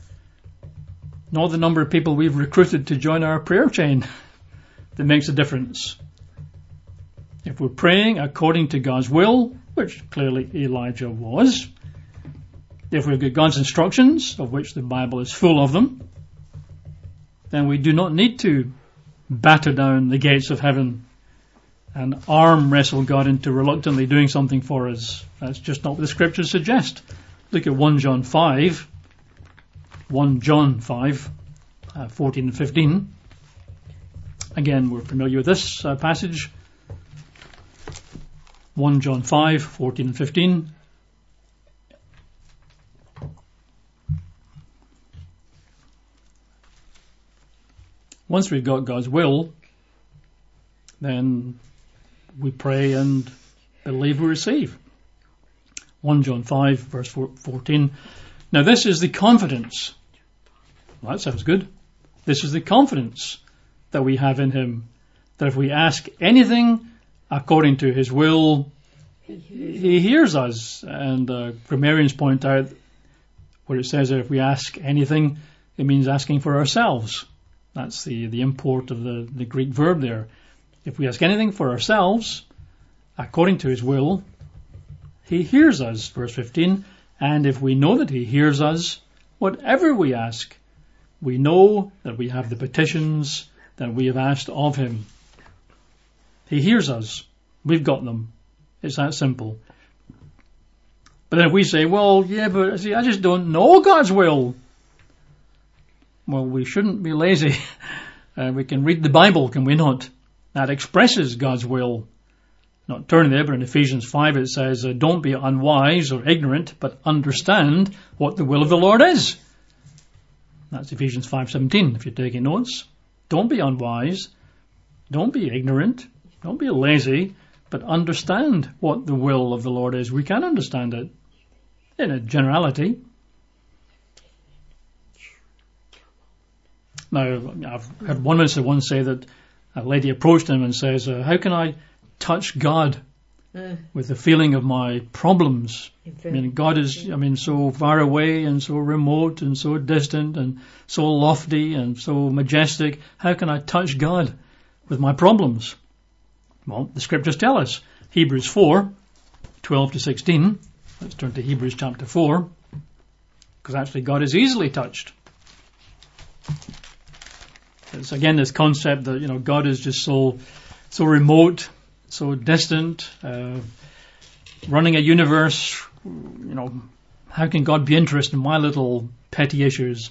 nor the number of people we've recruited to join our prayer chain that makes a difference. If we're praying according to God's will, which clearly Elijah was, if we've got God's instructions, of which the Bible is full of them, then we do not need to batter down the gates of heaven and arm wrestle God into reluctantly doing something for us. That's just not what the scriptures suggest. Look at First John five, First John five, uh, fourteen and fifteen. Again, we're familiar with this uh, passage. First John five, fourteen and fifteen. Once we've got God's will, then we pray and believe we receive. First John five, verse fourteen. Now this is the confidence. Well, that sounds good. This is the confidence that we have in him, that if we ask anything according to his will, he hears us. And uh, grammarians point out where it says that if we ask anything, it means asking for ourselves. That's the, the import of the, the Greek verb there. If we ask anything for ourselves, according to his will, he hears us, verse fifteen. And if we know that he hears us, whatever we ask, we know that we have the petitions that we have asked of him. He hears us. We've got them. It's that simple. But then if we say, well, yeah, but see, I just don't know God's will. Well, we shouldn't be lazy. Uh, we can read the Bible, can we not? That expresses God's will. Not turning there, but in Ephesians five it says, uh, don't be unwise or ignorant, but understand what the will of the Lord is. That's Ephesians five seventeen, if you're taking notes. Don't be unwise. Don't be ignorant. Don't be lazy. But understand what the will of the Lord is. We can understand it in a generality. Now, I've heard one minister once say that a lady approached him and says, uh, how can I touch God uh, with the feeling of my problems? I mean, God is, I mean, so far away and so remote and so distant and so lofty and so majestic. How can I touch God with my problems? Well, the scriptures tell us. Hebrews four, twelve to sixteen. Let's turn to Hebrews chapter four. Because actually God is easily touched. It's again this concept that, you know, God is just so, so remote, so distant, uh, running a universe. You know, how can God be interested in my little petty issues?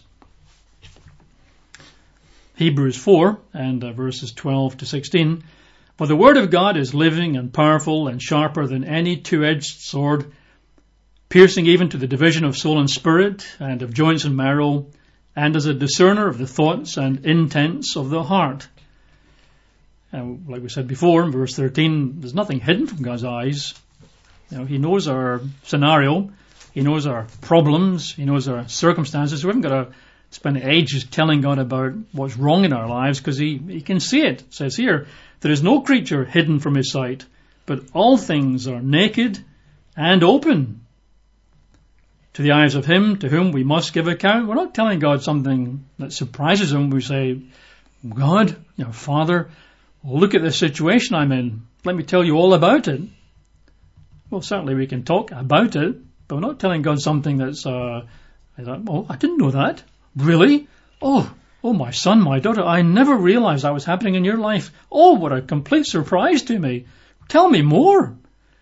Hebrews four and uh, verses twelve to sixteen. For the word of God is living and powerful and sharper than any two-edged sword, piercing even to the division of soul and spirit and of joints and marrow, and as a discerner of the thoughts and intents of the heart. And like we said before, in verse thirteen, there's nothing hidden from God's eyes. You know, He knows our scenario. He knows our problems. He knows our circumstances. We haven't got to spend ages telling God about what's wrong in our lives, because he, he can see it. It says here, there is no creature hidden from His sight, but all things are naked and open to the eyes of Him to whom we must give account. We're not telling God something that surprises Him. We say, God, you know, Father, look at the situation I'm in. Let me tell you all about it. Well, certainly we can talk about it, but we're not telling God something that's, uh, oh, I didn't know that. Really? Oh, oh, my son, my daughter, I never realized that was happening in your life. Oh, what a complete surprise to me. Tell me more.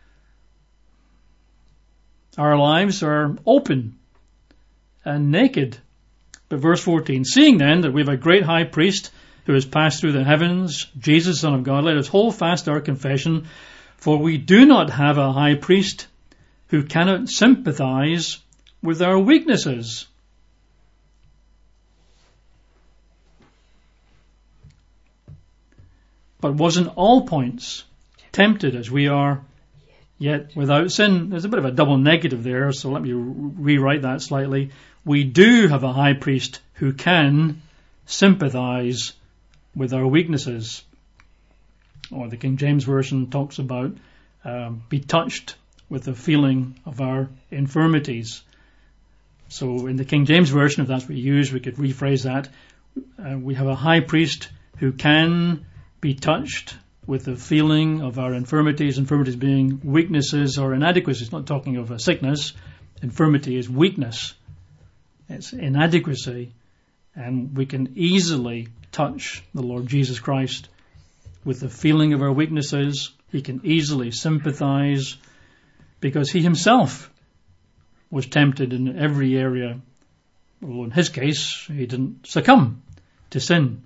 Our lives are open and naked. But verse fourteen, seeing then that we have a great high priest who has passed through the heavens, Jesus, Son of God, let us hold fast our confession, for we do not have a high priest who cannot sympathize with our weaknesses. But was in all points tempted as we are, yet without sin. There's a bit of a double negative there, so let me re- rewrite that slightly. We do have a high priest who can sympathize with our weaknesses. Or the King James Version talks about um, be touched with the feeling of our infirmities. So in the King James Version, if that's what you use, we could rephrase that. Uh, we have a high priest who can be touched with the feeling of our infirmities, infirmities being weaknesses or inadequacies. It's not talking of a sickness. Infirmity is weakness. It's inadequacy. And we can easily touch the Lord Jesus Christ with the feeling of our weaknesses. He can easily sympathize because He Himself was tempted in every area. Well, in His case, He didn't succumb to sin.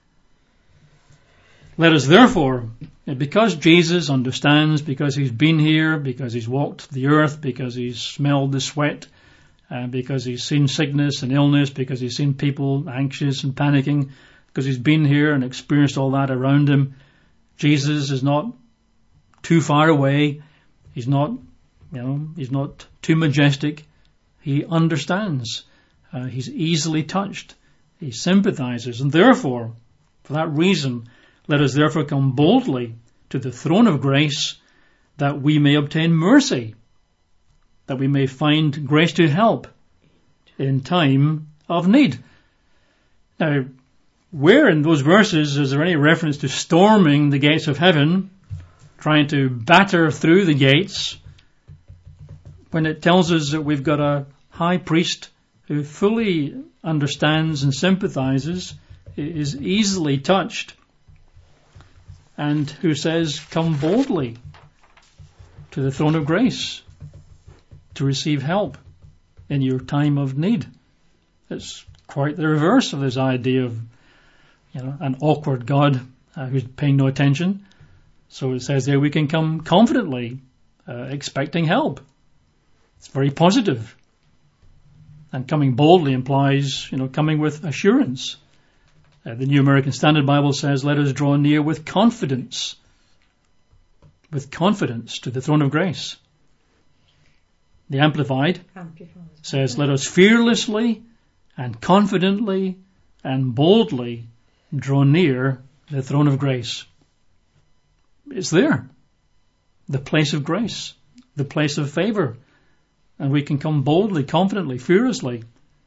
Let us therefore, because Jesus understands, because He's been here, because He's walked the earth, because He's smelled the sweat, uh, because He's seen sickness and illness, because He's seen people anxious and panicking, because He's been here and experienced all that around Him, Jesus is not too far away. He's not, you know, He's not too majestic. He understands. Uh, he's easily touched. He sympathizes. And therefore, for that reason, let us therefore come boldly to the throne of grace, that we may obtain mercy, that we may find grace to help in time of need. Now, where in those verses is there any reference to storming the gates of heaven, trying to batter through the gates, when it tells us that we've got a high priest who fully understands and sympathizes, is easily touched, and who says, come boldly to the throne of grace to receive help in your time of need. It's quite the reverse of this idea of, you know, an awkward God uh, who's paying no attention. So it says there we can come confidently, uh, expecting help. It's very positive. And coming boldly implies, you know, coming with assurance. Uh, the New American Standard Bible says, let us draw near with confidence. With confidence to the throne of grace. The Amplified, Amplified. says, let us fearlessly and confidently and boldly draw near the throne of grace. It's there. The place of grace. The place of favor. And we can come boldly, confidently, fearlessly.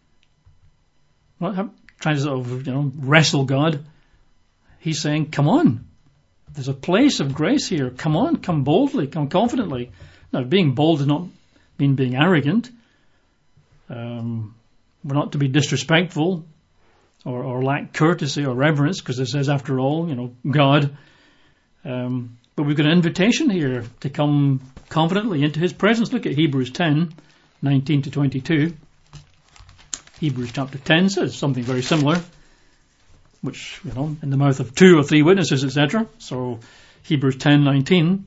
Not trying to sort of, you know, wrestle God. He's saying, come on. There's a place of grace here. Come on, come boldly, come confidently. Now, being bold does not mean being arrogant. Um, we're not to be disrespectful or, or lack courtesy or reverence, because it says, after all, you know, God. Um, but we've got an invitation here to come confidently into His presence. Look at Hebrews ten, nineteen to twenty-two. Hebrews chapter ten says something very similar, which, you know, in the mouth of two or three witnesses, et cetera. So Hebrews ten, nineteen.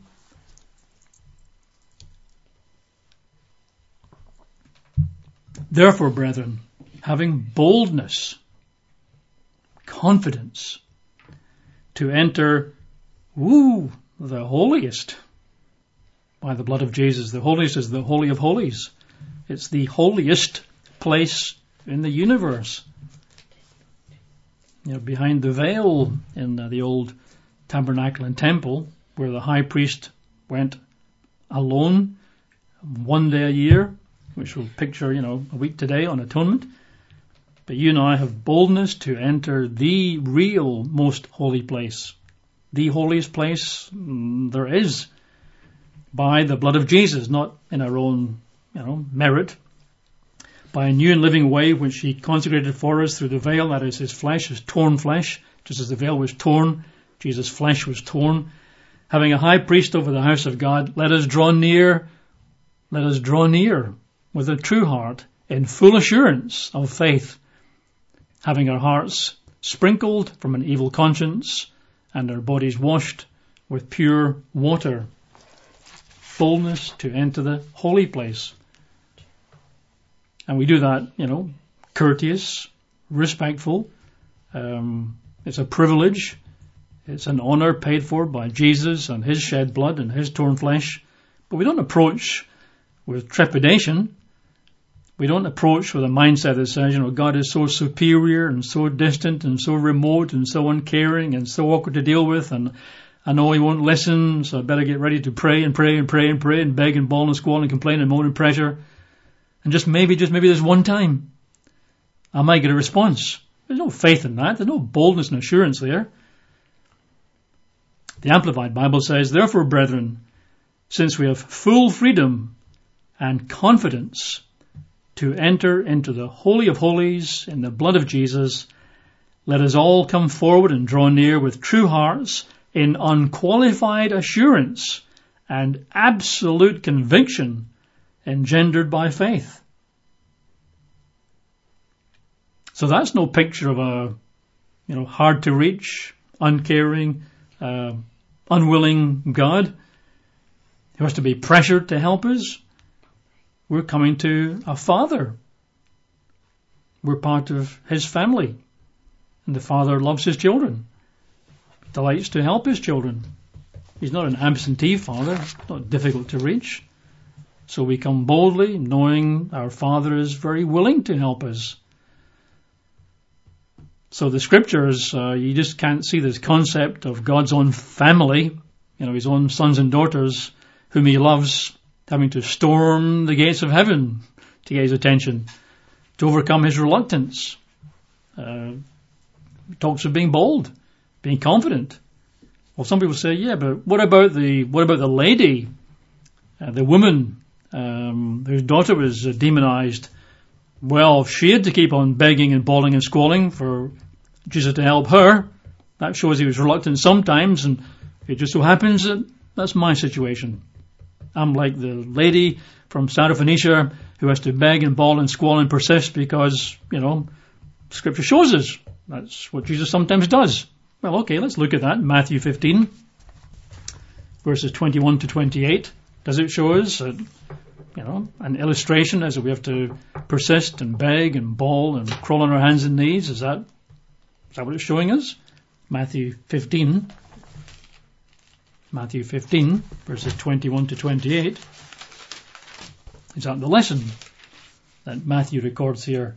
Therefore, brethren, having boldness, confidence, to enter, woo, the holiest, by the blood of Jesus. The holiest is the Holy of Holies. It's the holiest place in the universe. You know, behind the veil in uh, the old tabernacle and temple, where the high priest went alone one day a year, which will picture, you know, a week today on atonement. But you and I have boldness to enter the real most holy place. The holiest place mm, there is, by the blood of Jesus, not in our own, you know, merit, by a new and living way which He consecrated for us through the veil, that is His flesh, His torn flesh, just as the veil was torn, Jesus' flesh was torn. Having a high priest over the house of God, let us draw near, let us draw near with a true heart, in full assurance of faith, having our hearts sprinkled from an evil conscience, and our bodies washed with pure water. Boldness to enter the holy place. And we do that, you know, courteous, respectful. Um, it's a privilege. It's an honor paid for by Jesus and His shed blood and His torn flesh. But we don't approach with trepidation. We don't approach with a mindset that says, you know, God is so superior and so distant and so remote and so uncaring and so awkward to deal with, and I know He won't listen, so I better get ready to pray and pray and pray and pray and beg and bawl and squall and complain and moan and pressure. And just maybe, just maybe there's one time I might get a response. There's no faith in that. There's no boldness and assurance there. The Amplified Bible says, therefore, brethren, since we have full freedom and confidence to enter into the Holy of Holies in the blood of Jesus, let us all come forward and draw near with true hearts in unqualified assurance and absolute conviction engendered by faith. So that's no picture of a, you know, hard to reach, uncaring, uh, unwilling God who has to be pressured to help us. We're coming to a Father. We're part of His family. And the Father loves His children. Delights to help His children. He's not an absentee Father. It's not difficult to reach. So we come boldly, knowing our Father is very willing to help us. So the Scriptures, uh, you just can't see this concept of God's own family, you know, His own sons and daughters whom He loves, having to storm the gates of heaven to get His attention, to overcome His reluctance. Uh, talks of being bold, being confident. Well, some people say, yeah, but what about the what about the lady, uh, the woman um, whose daughter was uh, demonized? Well, if she had to keep on begging and bawling and squalling for Jesus to help her, that shows He was reluctant sometimes, and it just so happens that that's my situation. I'm like the lady from Syrophoenicia who has to beg and bawl and squall and persist because, you know, Scripture shows us that's what Jesus sometimes does. Well, okay, let's look at that. Matthew fifteen, verses twenty-one to twenty-eight. Does it show us that you know, an illustration as we have to persist and beg and bawl and crawl on our hands and knees? Is that, is that what it's showing us? Matthew fifteen. Matthew fifteen, verses twenty-one to twenty-eight. Is that the lesson that Matthew records here?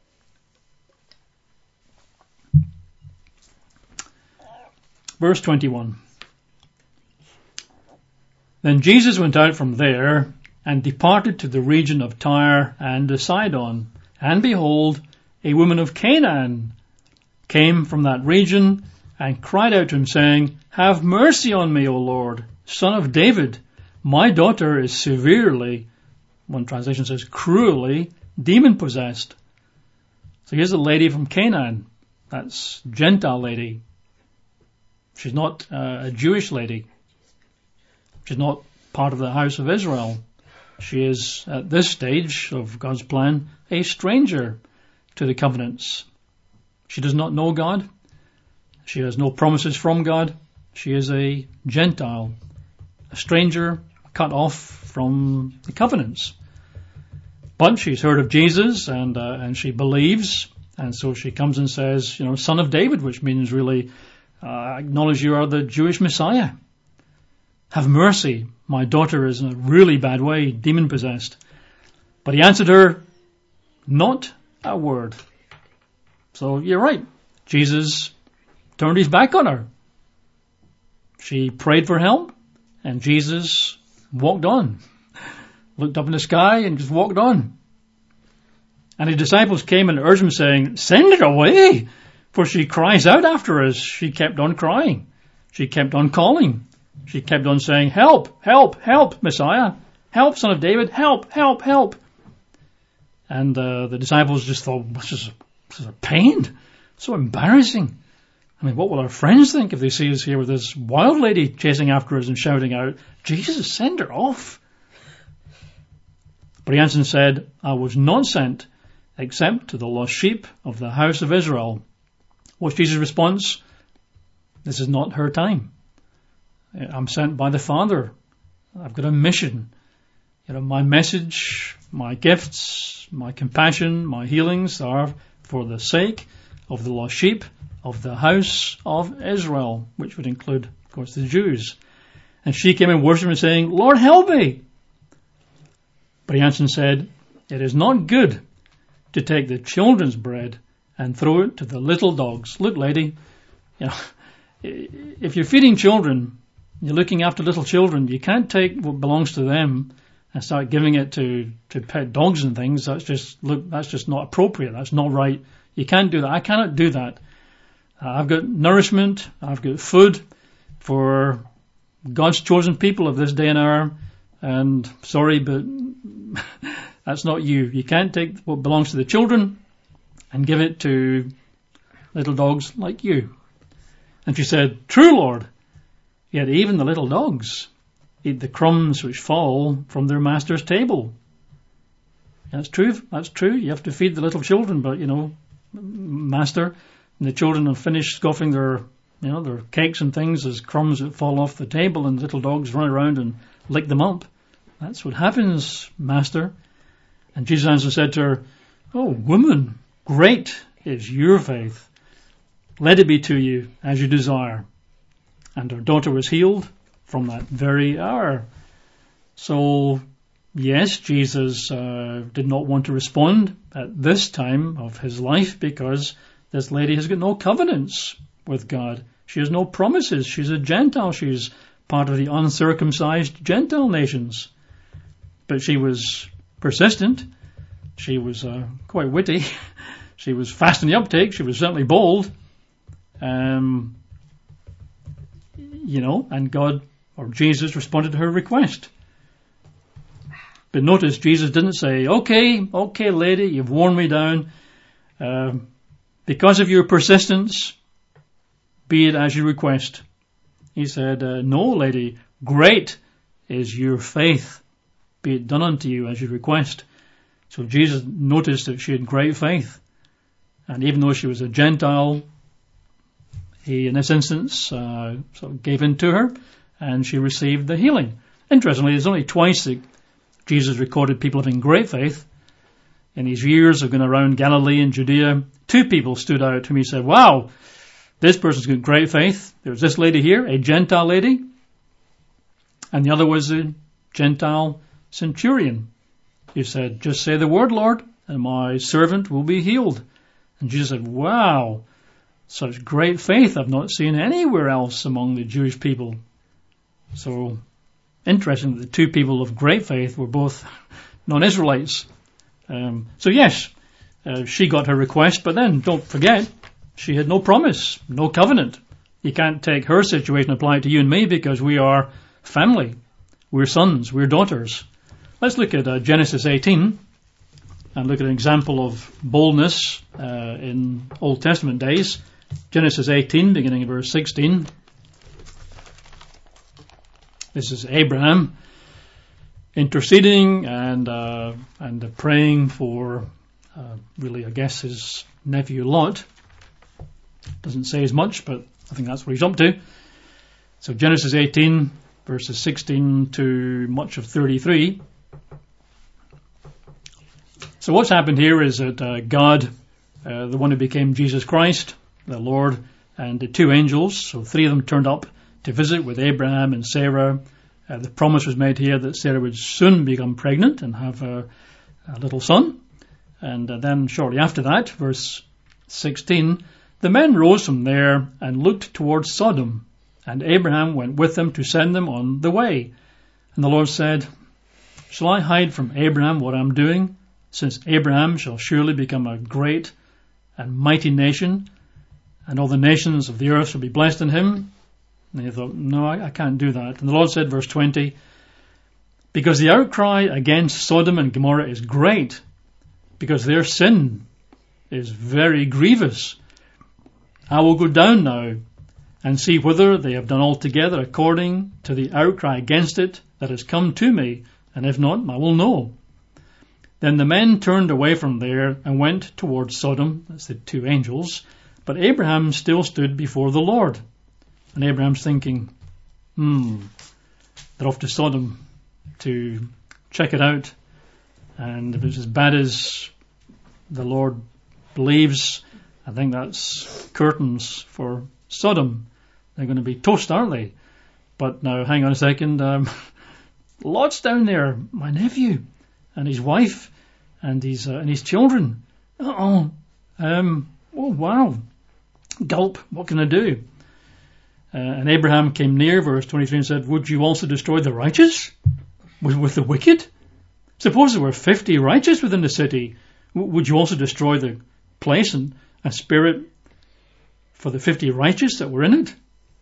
Verse twenty-one. Then Jesus went out from there and departed to the region of Tyre and Sidon. And behold, a woman of Canaan came from that region and cried out to him, saying, Have mercy on me, O Lord, Son of David. My daughter is severely, one translation says cruelly, demon-possessed. So here's a lady from Canaan. That's Gentile lady. She's not uh, a Jewish lady. She's not part of the house of Israel. She is, at this stage of God's plan, a stranger to the covenants. She does not know God. She has no promises from God. She is a Gentile, a stranger cut off from the covenants. But she's heard of Jesus and uh, and she believes, and so she comes and says, you know, Son of David, which means really, uh, I acknowledge you are the Jewish Messiah. Have mercy. My daughter is in a really bad way, demon-possessed. But he answered her, not a word. So you're right. Jesus turned his back on her. She prayed for help, and Jesus walked on. Looked up in the sky and just walked on. And his disciples came and urged him, saying, Send her away, for she cries out after us. She kept on crying. She kept on calling. She kept on saying, Help, help, help, Messiah. Help, Son of David. Help, help, help. And uh, the disciples just thought, this is, this is a pain. So embarrassing. I mean, what will our friends think if they see us here with this wild lady chasing after us and shouting out, Jesus, send her off. But he answered and said, I was not sent except to the lost sheep of the house of Israel. What's Jesus' response? This is not her time. I'm sent by the Father. I've got a mission. You know, my message, my gifts, my compassion, my healings are for the sake of the lost sheep of the house of Israel, which would include, of course, the Jews. And she came and worshipped him, saying, Lord, help me. But he answered and said, It is not good to take the children's bread and throw it to the little dogs. Look, lady, you know, if you're feeding children, you're looking after little children, you can't take what belongs to them and start giving it to, to pet dogs and things. That's just, look, that's just not appropriate. That's not right. You can't do that. I cannot do that. Uh, I've got nourishment. I've got food for God's chosen people of this day and hour. And sorry, but that's not you. You can't take what belongs to the children and give it to little dogs like you. And she said, True, Lord. Yet even the little dogs eat the crumbs which fall from their master's table. That's true. That's true. You have to feed the little children, but, you know, master, and the children will finish scoffing their, you know, their cakes and things as crumbs that fall off the table, and little dogs run around and lick them up. That's what happens, master. And Jesus answered and said to her, Oh, woman, great is your faith. Let it be to you as you desire. And her daughter was healed from that very hour. So, yes, Jesus uh, did not want to respond at this time of his life because this lady has got no covenants with God. She has no promises. She's a Gentile. She's part of the uncircumcised Gentile nations. But she was persistent. She was uh, quite witty. She was fast in the uptake. She was certainly bold. Um, you know, and God or Jesus responded to her request. But notice Jesus didn't say, okay, okay, lady, you've worn me down. Uh, because of your persistence, be it as you request. He said, uh, no, lady, great is your faith. Be it done unto you as you request. So Jesus noticed that she had great faith. And even though she was a Gentile, he, in this instance, uh, sort of gave in to her, and she received the healing. Interestingly, there's only twice that Jesus recorded people having great faith. In his years of going around Galilee and Judea, two people stood out whom he said, wow, this person's got great faith. There was this lady here, a Gentile lady, and the other was a Gentile centurion. He said, just say the word, Lord, and my servant will be healed. And Jesus said, wow, such great faith I've not seen anywhere else among the Jewish people. So, interesting that the two people of great faith were both non-Israelites. Um, so yes, uh, she got her request, but then don't forget, she had no promise, no covenant. You can't take her situation and apply it to you and me because we are family. We're sons, we're daughters. Let's look at uh, Genesis eighteen and look at an example of boldness uh, in Old Testament days. Genesis eighteen, beginning in verse sixteen. This is Abraham interceding and uh, and uh, praying for, uh, really, I guess, his nephew Lot. Doesn't say as much, but I think that's what he's up to. So Genesis eighteen, verses sixteen to much of thirty-three. So what's happened here is that uh, God, uh, the one who became Jesus Christ, the Lord, and the two angels, so three of them turned up to visit with Abraham and Sarah. Uh, the promise was made here that Sarah would soon become pregnant and have a, a little son. And uh, then shortly after that, verse sixteen, the men rose from there and looked towards Sodom, and Abraham went with them to send them on the way. And the Lord said, shall I hide from Abraham what I'm doing, since Abraham shall surely become a great and mighty nation, and all the nations of the earth shall be blessed in him? And they thought, no, I, I can't do that. And the Lord said, verse twenty, because the outcry against Sodom and Gomorrah is great, because their sin is very grievous, I will go down now and see whether they have done altogether according to the outcry against it that has come to me, and if not, I will know. Then the men turned away from there and went towards Sodom, that's the two angels, but Abraham still stood before the Lord. And Abraham's thinking, hmm, they're off to Sodom to check it out. And if it's as bad as the Lord believes, I think that's curtains for Sodom. They're going to be toast, aren't they? But now, hang on a second. Um, Lot's down there, my nephew, and his wife, and his uh, and his children. Uh-oh. Um, oh, wow. Gulp. What can I do? Uh, and Abraham came near, verse twenty-three, and said, would you also destroy the righteous with, with the wicked? Suppose there were fifty righteous within the city. W- would you also destroy the place and, and spare it for the fifty righteous that were in it?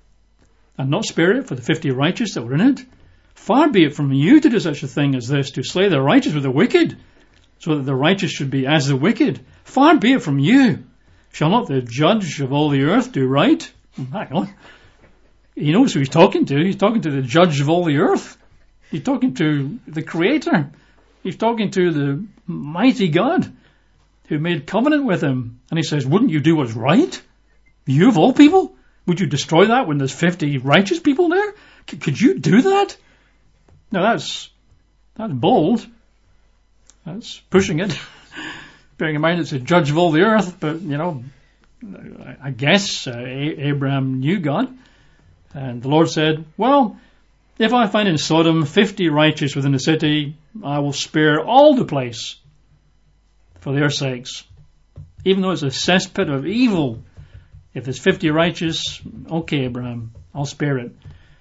And not spare it for the fifty righteous that were in it? Far be it from you to do such a thing as this, to slay the righteous with the wicked, so that the righteous should be as the wicked. Far be it from you. Shall not the judge of all the earth do right? Hang on. He knows who he's talking to. He's talking to the judge of all the earth. He's talking to the Creator. He's talking to the mighty God who made covenant with him. And he says, wouldn't you do what's right? You of all people? Would you destroy that when there's fifty righteous people there? C- could you do that? Now that's, that's bold. That's pushing it. Bearing in mind it's a judge of all the earth, but, you know, I guess uh, A- Abraham knew God. And the Lord said, well, if I find in Sodom fifty righteous within the city, I will spare all the place for their sakes. Even though it's a cesspit of evil, if there's fifty righteous, okay, Abraham, I'll spare it.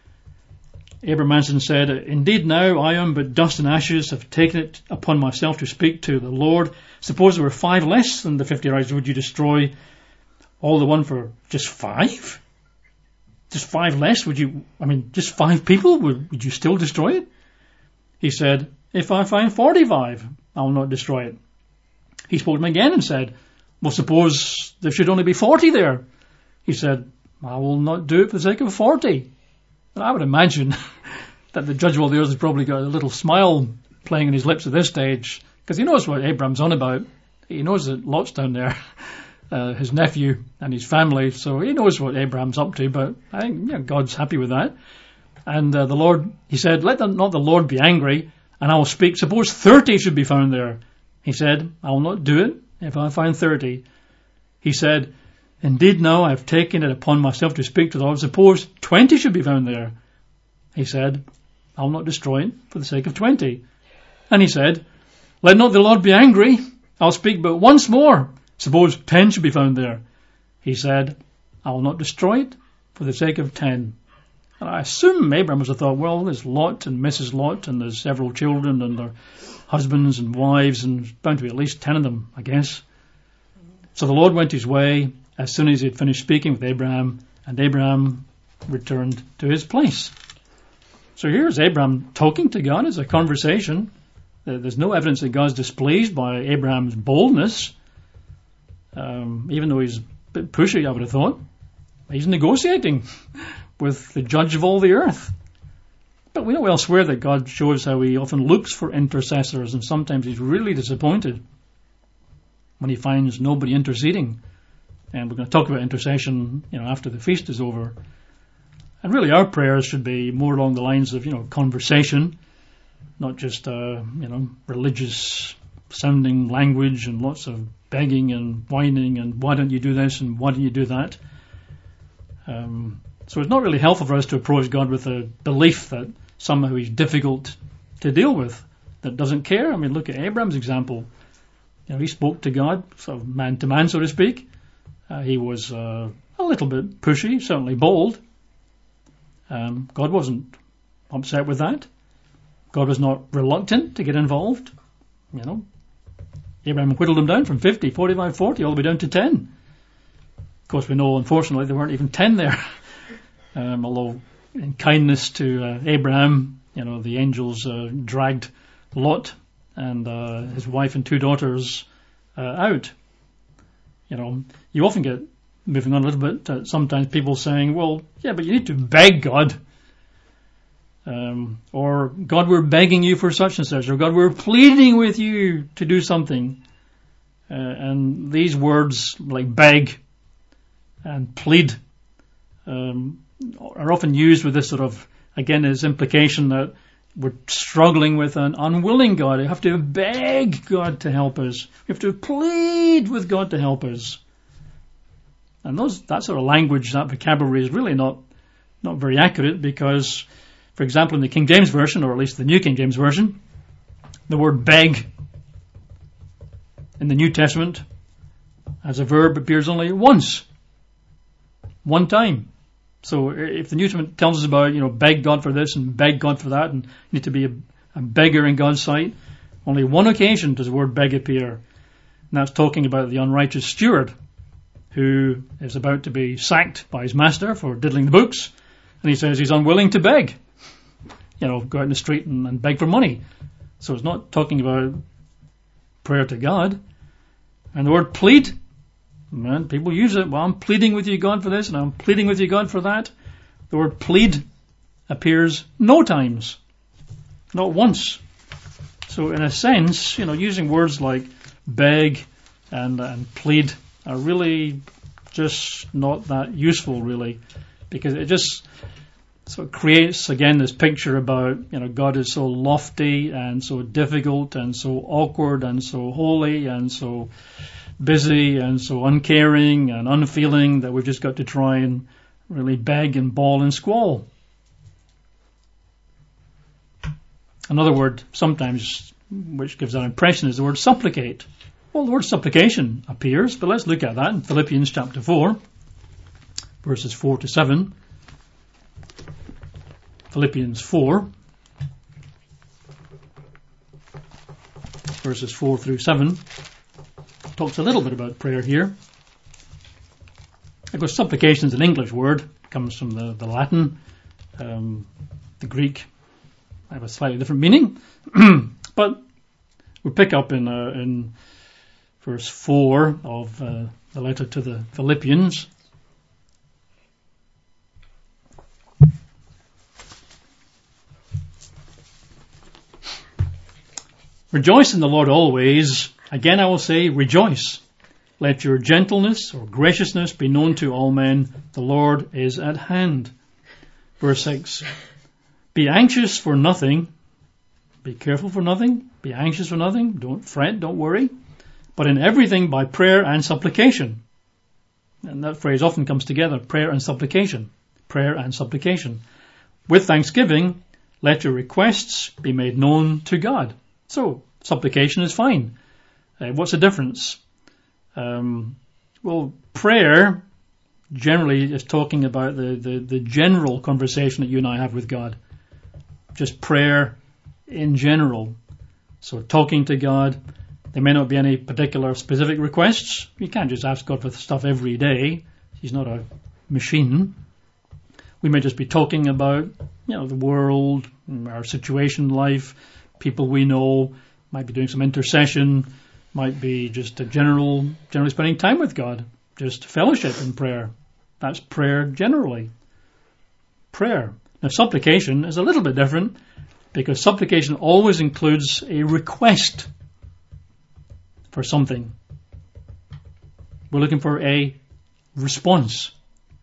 Abraham answered and said, indeed now I am but dust and ashes, have taken it upon myself to speak to the Lord. Suppose there were five less than the fifty righteous, would you destroy all the one for just five? Just five less, would you, I mean, just five people, would, would you still destroy it? He said, if I find forty-five, I will not destroy it. He spoke to him again and said, well, suppose there should only be forty there. He said, I will not do it for the sake of forty. And I would imagine that the judge of all the earth has probably got a little smile playing on his lips at this stage, because he knows what Abraham's on about. He knows that Lot's down there. Uh, his nephew and his family, so he knows what Abraham's up to, but I think you know, God's happy with that. And uh, the Lord, he said, let the, not the Lord be angry, and I will speak. Suppose thirty should be found there. He said, I will not do it if I find thirty. He said, indeed now I have taken it upon myself to speak to the Lord. Suppose twenty should be found there. He said, I will not destroy it for the sake of twenty. And he said, let not the Lord be angry. I'll speak but once more. Suppose ten should be found there. He said, I will not destroy it for the sake of ten. And I assume Abraham must have thought, well, there's Lot and Missus Lot, and there's several children and their husbands and wives, and there's bound to be at least ten of them, I guess. So the Lord went his way as soon as he had finished speaking with Abraham, and Abraham returned to his place. So here's Abraham talking to God. It's a conversation. There's no evidence that God's displeased by Abraham's boldness, um, even though he's a bit pushy, I would have thought. He's negotiating with the judge of all the earth. But we know elsewhere that God shows how he often looks for intercessors, and sometimes he's really disappointed when he finds nobody interceding. And we're going to talk about intercession, you know, after the feast is over. And really our prayers should be more along the lines of, you know, conversation, not just, uh, you know, religious sounding language and lots of begging and whining and why don't you do this and why don't you do that. Um, so it's not really helpful for us to approach God with a belief that somehow he's difficult to deal with, that doesn't care. I mean, look at Abraham's example. You know, he spoke to God, sort of man to man, so to speak. Uh, he was uh, a little bit pushy, certainly bold. Um, God wasn't upset with that. God was not reluctant to get involved. You know, Abraham whittled him down from fifty, forty-five, forty, all the way down to ten. Of course, we know, unfortunately, there weren't even ten there. Um, although, in kindness to uh, Abraham, you know, the angels uh, dragged Lot and uh, his wife and two daughters uh, out. You know, you often get, moving on a little bit, uh, sometimes people saying, well, yeah, but you need to beg God. Um, or, God, we're begging you for such and such. Or, God, we're pleading with you to do something. Uh, and these words, like beg and plead, um, are often used with this sort of, again, this implication that we're struggling with an unwilling God. We have to beg God to help us. We have to plead with God to help us. And those, that sort of language, that vocabulary is really not, not very accurate because, for example, in the King James Version, or at least the New King James Version, the word beg in the New Testament as a verb appears only once. One time. So if the New Testament tells us about, you know, beg God for this and beg God for that and you need to be a, a beggar in God's sight, only one occasion does the word beg appear. And that's talking about the unrighteous steward who is about to be sacked by his master for diddling the books. And he says he's unwilling to beg. You know, go out in the street and, and beg for money. So it's not talking about prayer to God. And the word plead, man, people use it. Well, I'm pleading with you, God, for this, and I'm pleading with you, God, for that. The word plead appears no times, not once. So in a sense, you know, using words like beg and, and plead are really just not that useful, really, because it just sort of creates, again, this picture about, you know, God is so lofty and so difficult and so awkward and so holy and so busy and so uncaring and unfeeling that we've just got to try and really beg and bawl and squall. Another word sometimes which gives that impression is the word supplicate. Well, the word supplication appears, but let's look at that in Philippians chapter four, verses four to seven. Philippians four, verses four through seven. Talks a little bit about prayer here. Of course, supplication is an English word. It comes from the, the Latin. Um, the Greek have a slightly different meaning. But we pick up in, uh, in verse four of uh, the letter to the Philippians. Rejoice in the Lord always. Again I will say, rejoice. Let your gentleness or graciousness be known to all men. The Lord is at hand. Verse six. Be anxious for nothing, Be careful for nothing, be anxious for nothing, don't fret, don't worry, but in everything by prayer and supplication. And that phrase often comes together, prayer and supplication, prayer and supplication. With thanksgiving, let your requests be made known to God. So, supplication is fine. Uh, what's the difference? Um, well, prayer generally is talking about the, the, the general conversation that you and I have with God. Just prayer in general. So talking to God, there may not be any particular specific requests. You can't just ask God for stuff every day. He's not a machine. We may just be talking about, you know, the world, our situation in life, people we know, might be doing some intercession, might be just a general, generally spending time with God, just fellowship in prayer. That's prayer generally. Prayer. Now supplication is a little bit different, because supplication always includes a request for something. We're looking for a response.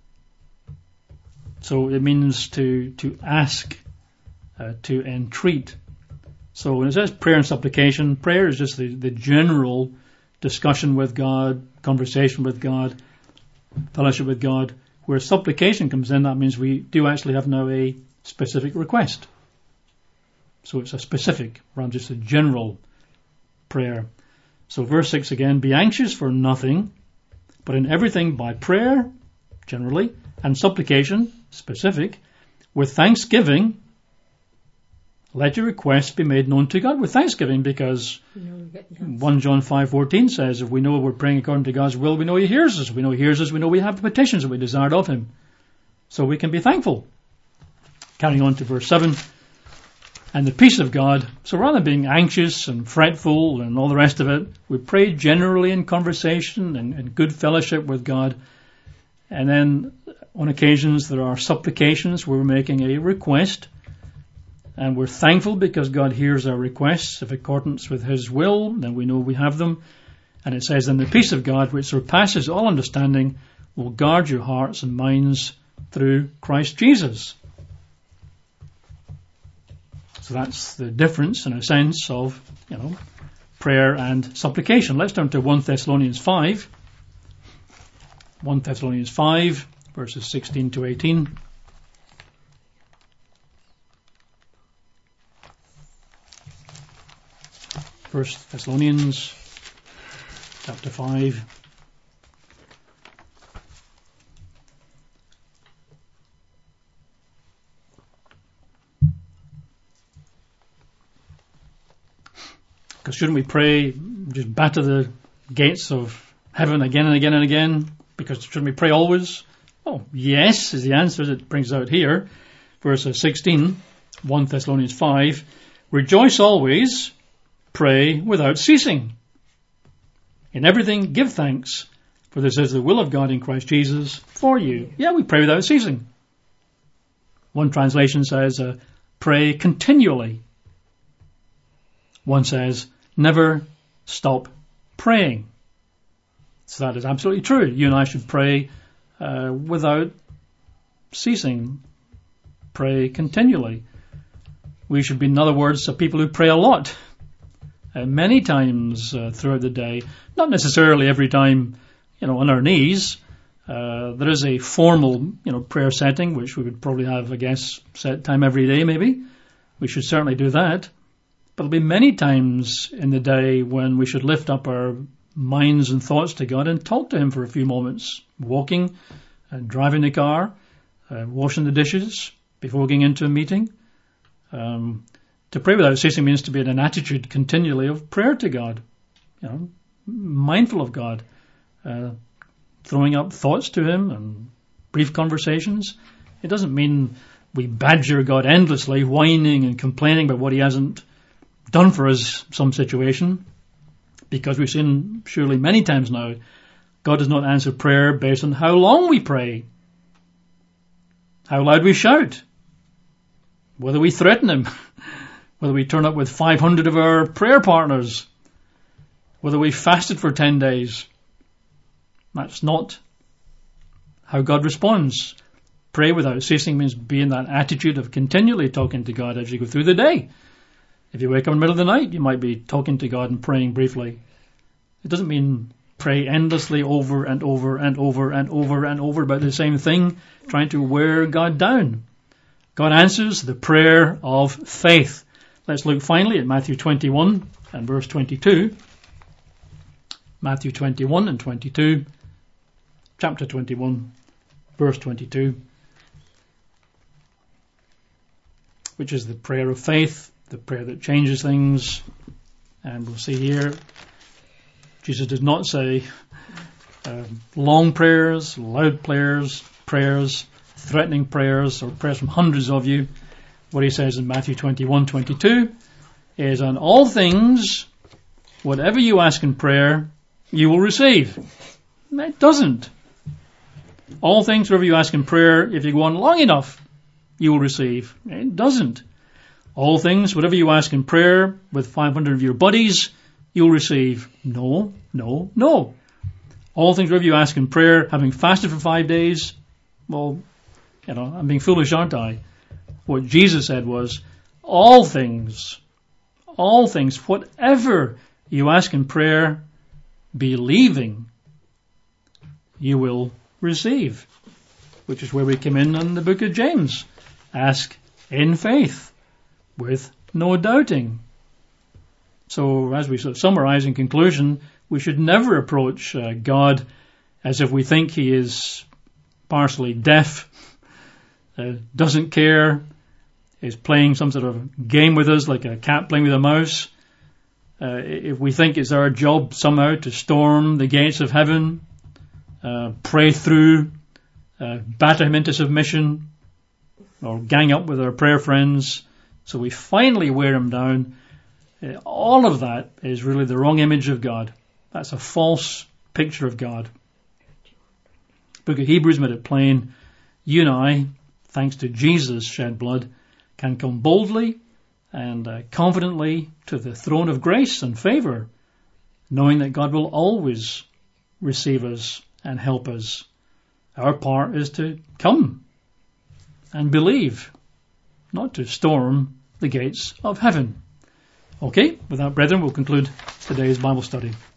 So it means to, to ask, uh, to entreat. So when it says prayer and supplication, prayer is just the, the general discussion with God, conversation with God, fellowship with God. Where supplication comes in, that means we do actually have now a specific request. So it's a specific, rather than just a general prayer. So verse six again, be anxious for nothing, but in everything by prayer, generally, and supplication, specific, with thanksgiving, let your requests be made known to God. With thanksgiving, because First John five fourteen says, if we know we're praying according to God's will, we know He hears us. We know He hears us, we know we have the petitions that we desired of Him. So we can be thankful. Carrying on to verse seven, and the peace of God. So rather than being anxious and fretful and all the rest of it, we pray generally in conversation and, and good fellowship with God. And then on occasions there are supplications where we're making a request. And we're thankful because God hears our requests. If accordance with His will, then we know we have them. And it says, and the peace of God, which surpasses all understanding, will guard your hearts and minds through Christ Jesus. So that's the difference, in a sense, of, you know, prayer and supplication. Let's turn to First Thessalonians five. First Thessalonians five, verses sixteen to eighteen. First Thessalonians chapter five. Because shouldn't we pray, just batter the gates of heaven again and again and again? Because shouldn't we pray always? Oh, yes, is the answer that it brings out here. Verse sixteen, First Thessalonians five. Rejoice always, pray without ceasing. In everything give thanks, for this is the will of God in Christ Jesus for you. Yeah, we pray without ceasing. One translation says, uh, pray continually. One says, never stop praying. So that is absolutely true. You and I should pray uh, without ceasing. Pray continually. We should be, in other words, people who pray a lot. Uh, many times uh, throughout the day. Not necessarily every time, you know, on our knees. Uh, there is a formal, you know, prayer setting, which we would probably have, I guess, set time every day maybe. We should certainly do that. But there'll be many times in the day when we should lift up our minds and thoughts to God and talk to Him for a few moments. Walking, uh, driving the car, uh, washing the dishes before going into a meeting. Um, to pray without ceasing means to be in an attitude continually of prayer to God. You know, mindful of God. Uh, throwing up thoughts to Him and brief conversations. It doesn't mean we badger God endlessly, whining and complaining about what He hasn't done for us some situation, because we've seen surely many times now, God does not answer prayer based on how long we pray, how loud we shout, whether we threaten Him, whether we turn up with five hundred of our prayer partners, whether we fasted for ten days. That's not how God responds. Pray without ceasing means be in that attitude of continually talking to God as you go through the day. If you wake up in the middle of the night, you might be talking to God and praying briefly. It doesn't mean pray endlessly over and over and over and over and over about the same thing, trying to wear God down. God answers the prayer of faith. Let's look finally at Matthew twenty-one and verse twenty-two. Matthew twenty-one and twenty-two. Chapter twenty-one, verse twenty-two. Which is the prayer of faith, the prayer that changes things. And we'll see here, Jesus did not say uh, long prayers, loud prayers, prayers, threatening prayers, or prayers from hundreds of you. What he says in Matthew twenty-one twenty-two is, on all things, whatever you ask in prayer, you will receive. It doesn't. All things, whatever you ask in prayer, if you go on long enough, you will receive. It doesn't. All things, whatever you ask in prayer with five hundred of your buddies, you'll receive. No, no, no. All things, whatever you ask in prayer, having fasted for five days, well, you know, I'm being foolish, aren't I? What Jesus said was, all things, all things, whatever you ask in prayer, believing, you will receive. Which is where we come in on the book of James. Ask in faith, with no doubting. So, as we sort of summarize in conclusion, we should never approach uh, God as if we think he is partially deaf, uh, doesn't care, is playing some sort of game with us like a cat playing with a mouse. Uh, if we think it's our job somehow to storm the gates of heaven, uh, pray through, uh, batter him into submission, or gang up with our prayer friends, so we finally wear him down, uh, all of that is really the wrong image of God. That's a false picture of God. The book of Hebrews made it plain. You and I, thanks to Jesus' shed blood, can come boldly and uh, confidently to the throne of grace and favour, knowing that God will always receive us and help us. Our part is to come and believe, not to storm the gates of heaven. Okay, with that, brethren, we'll conclude today's Bible study.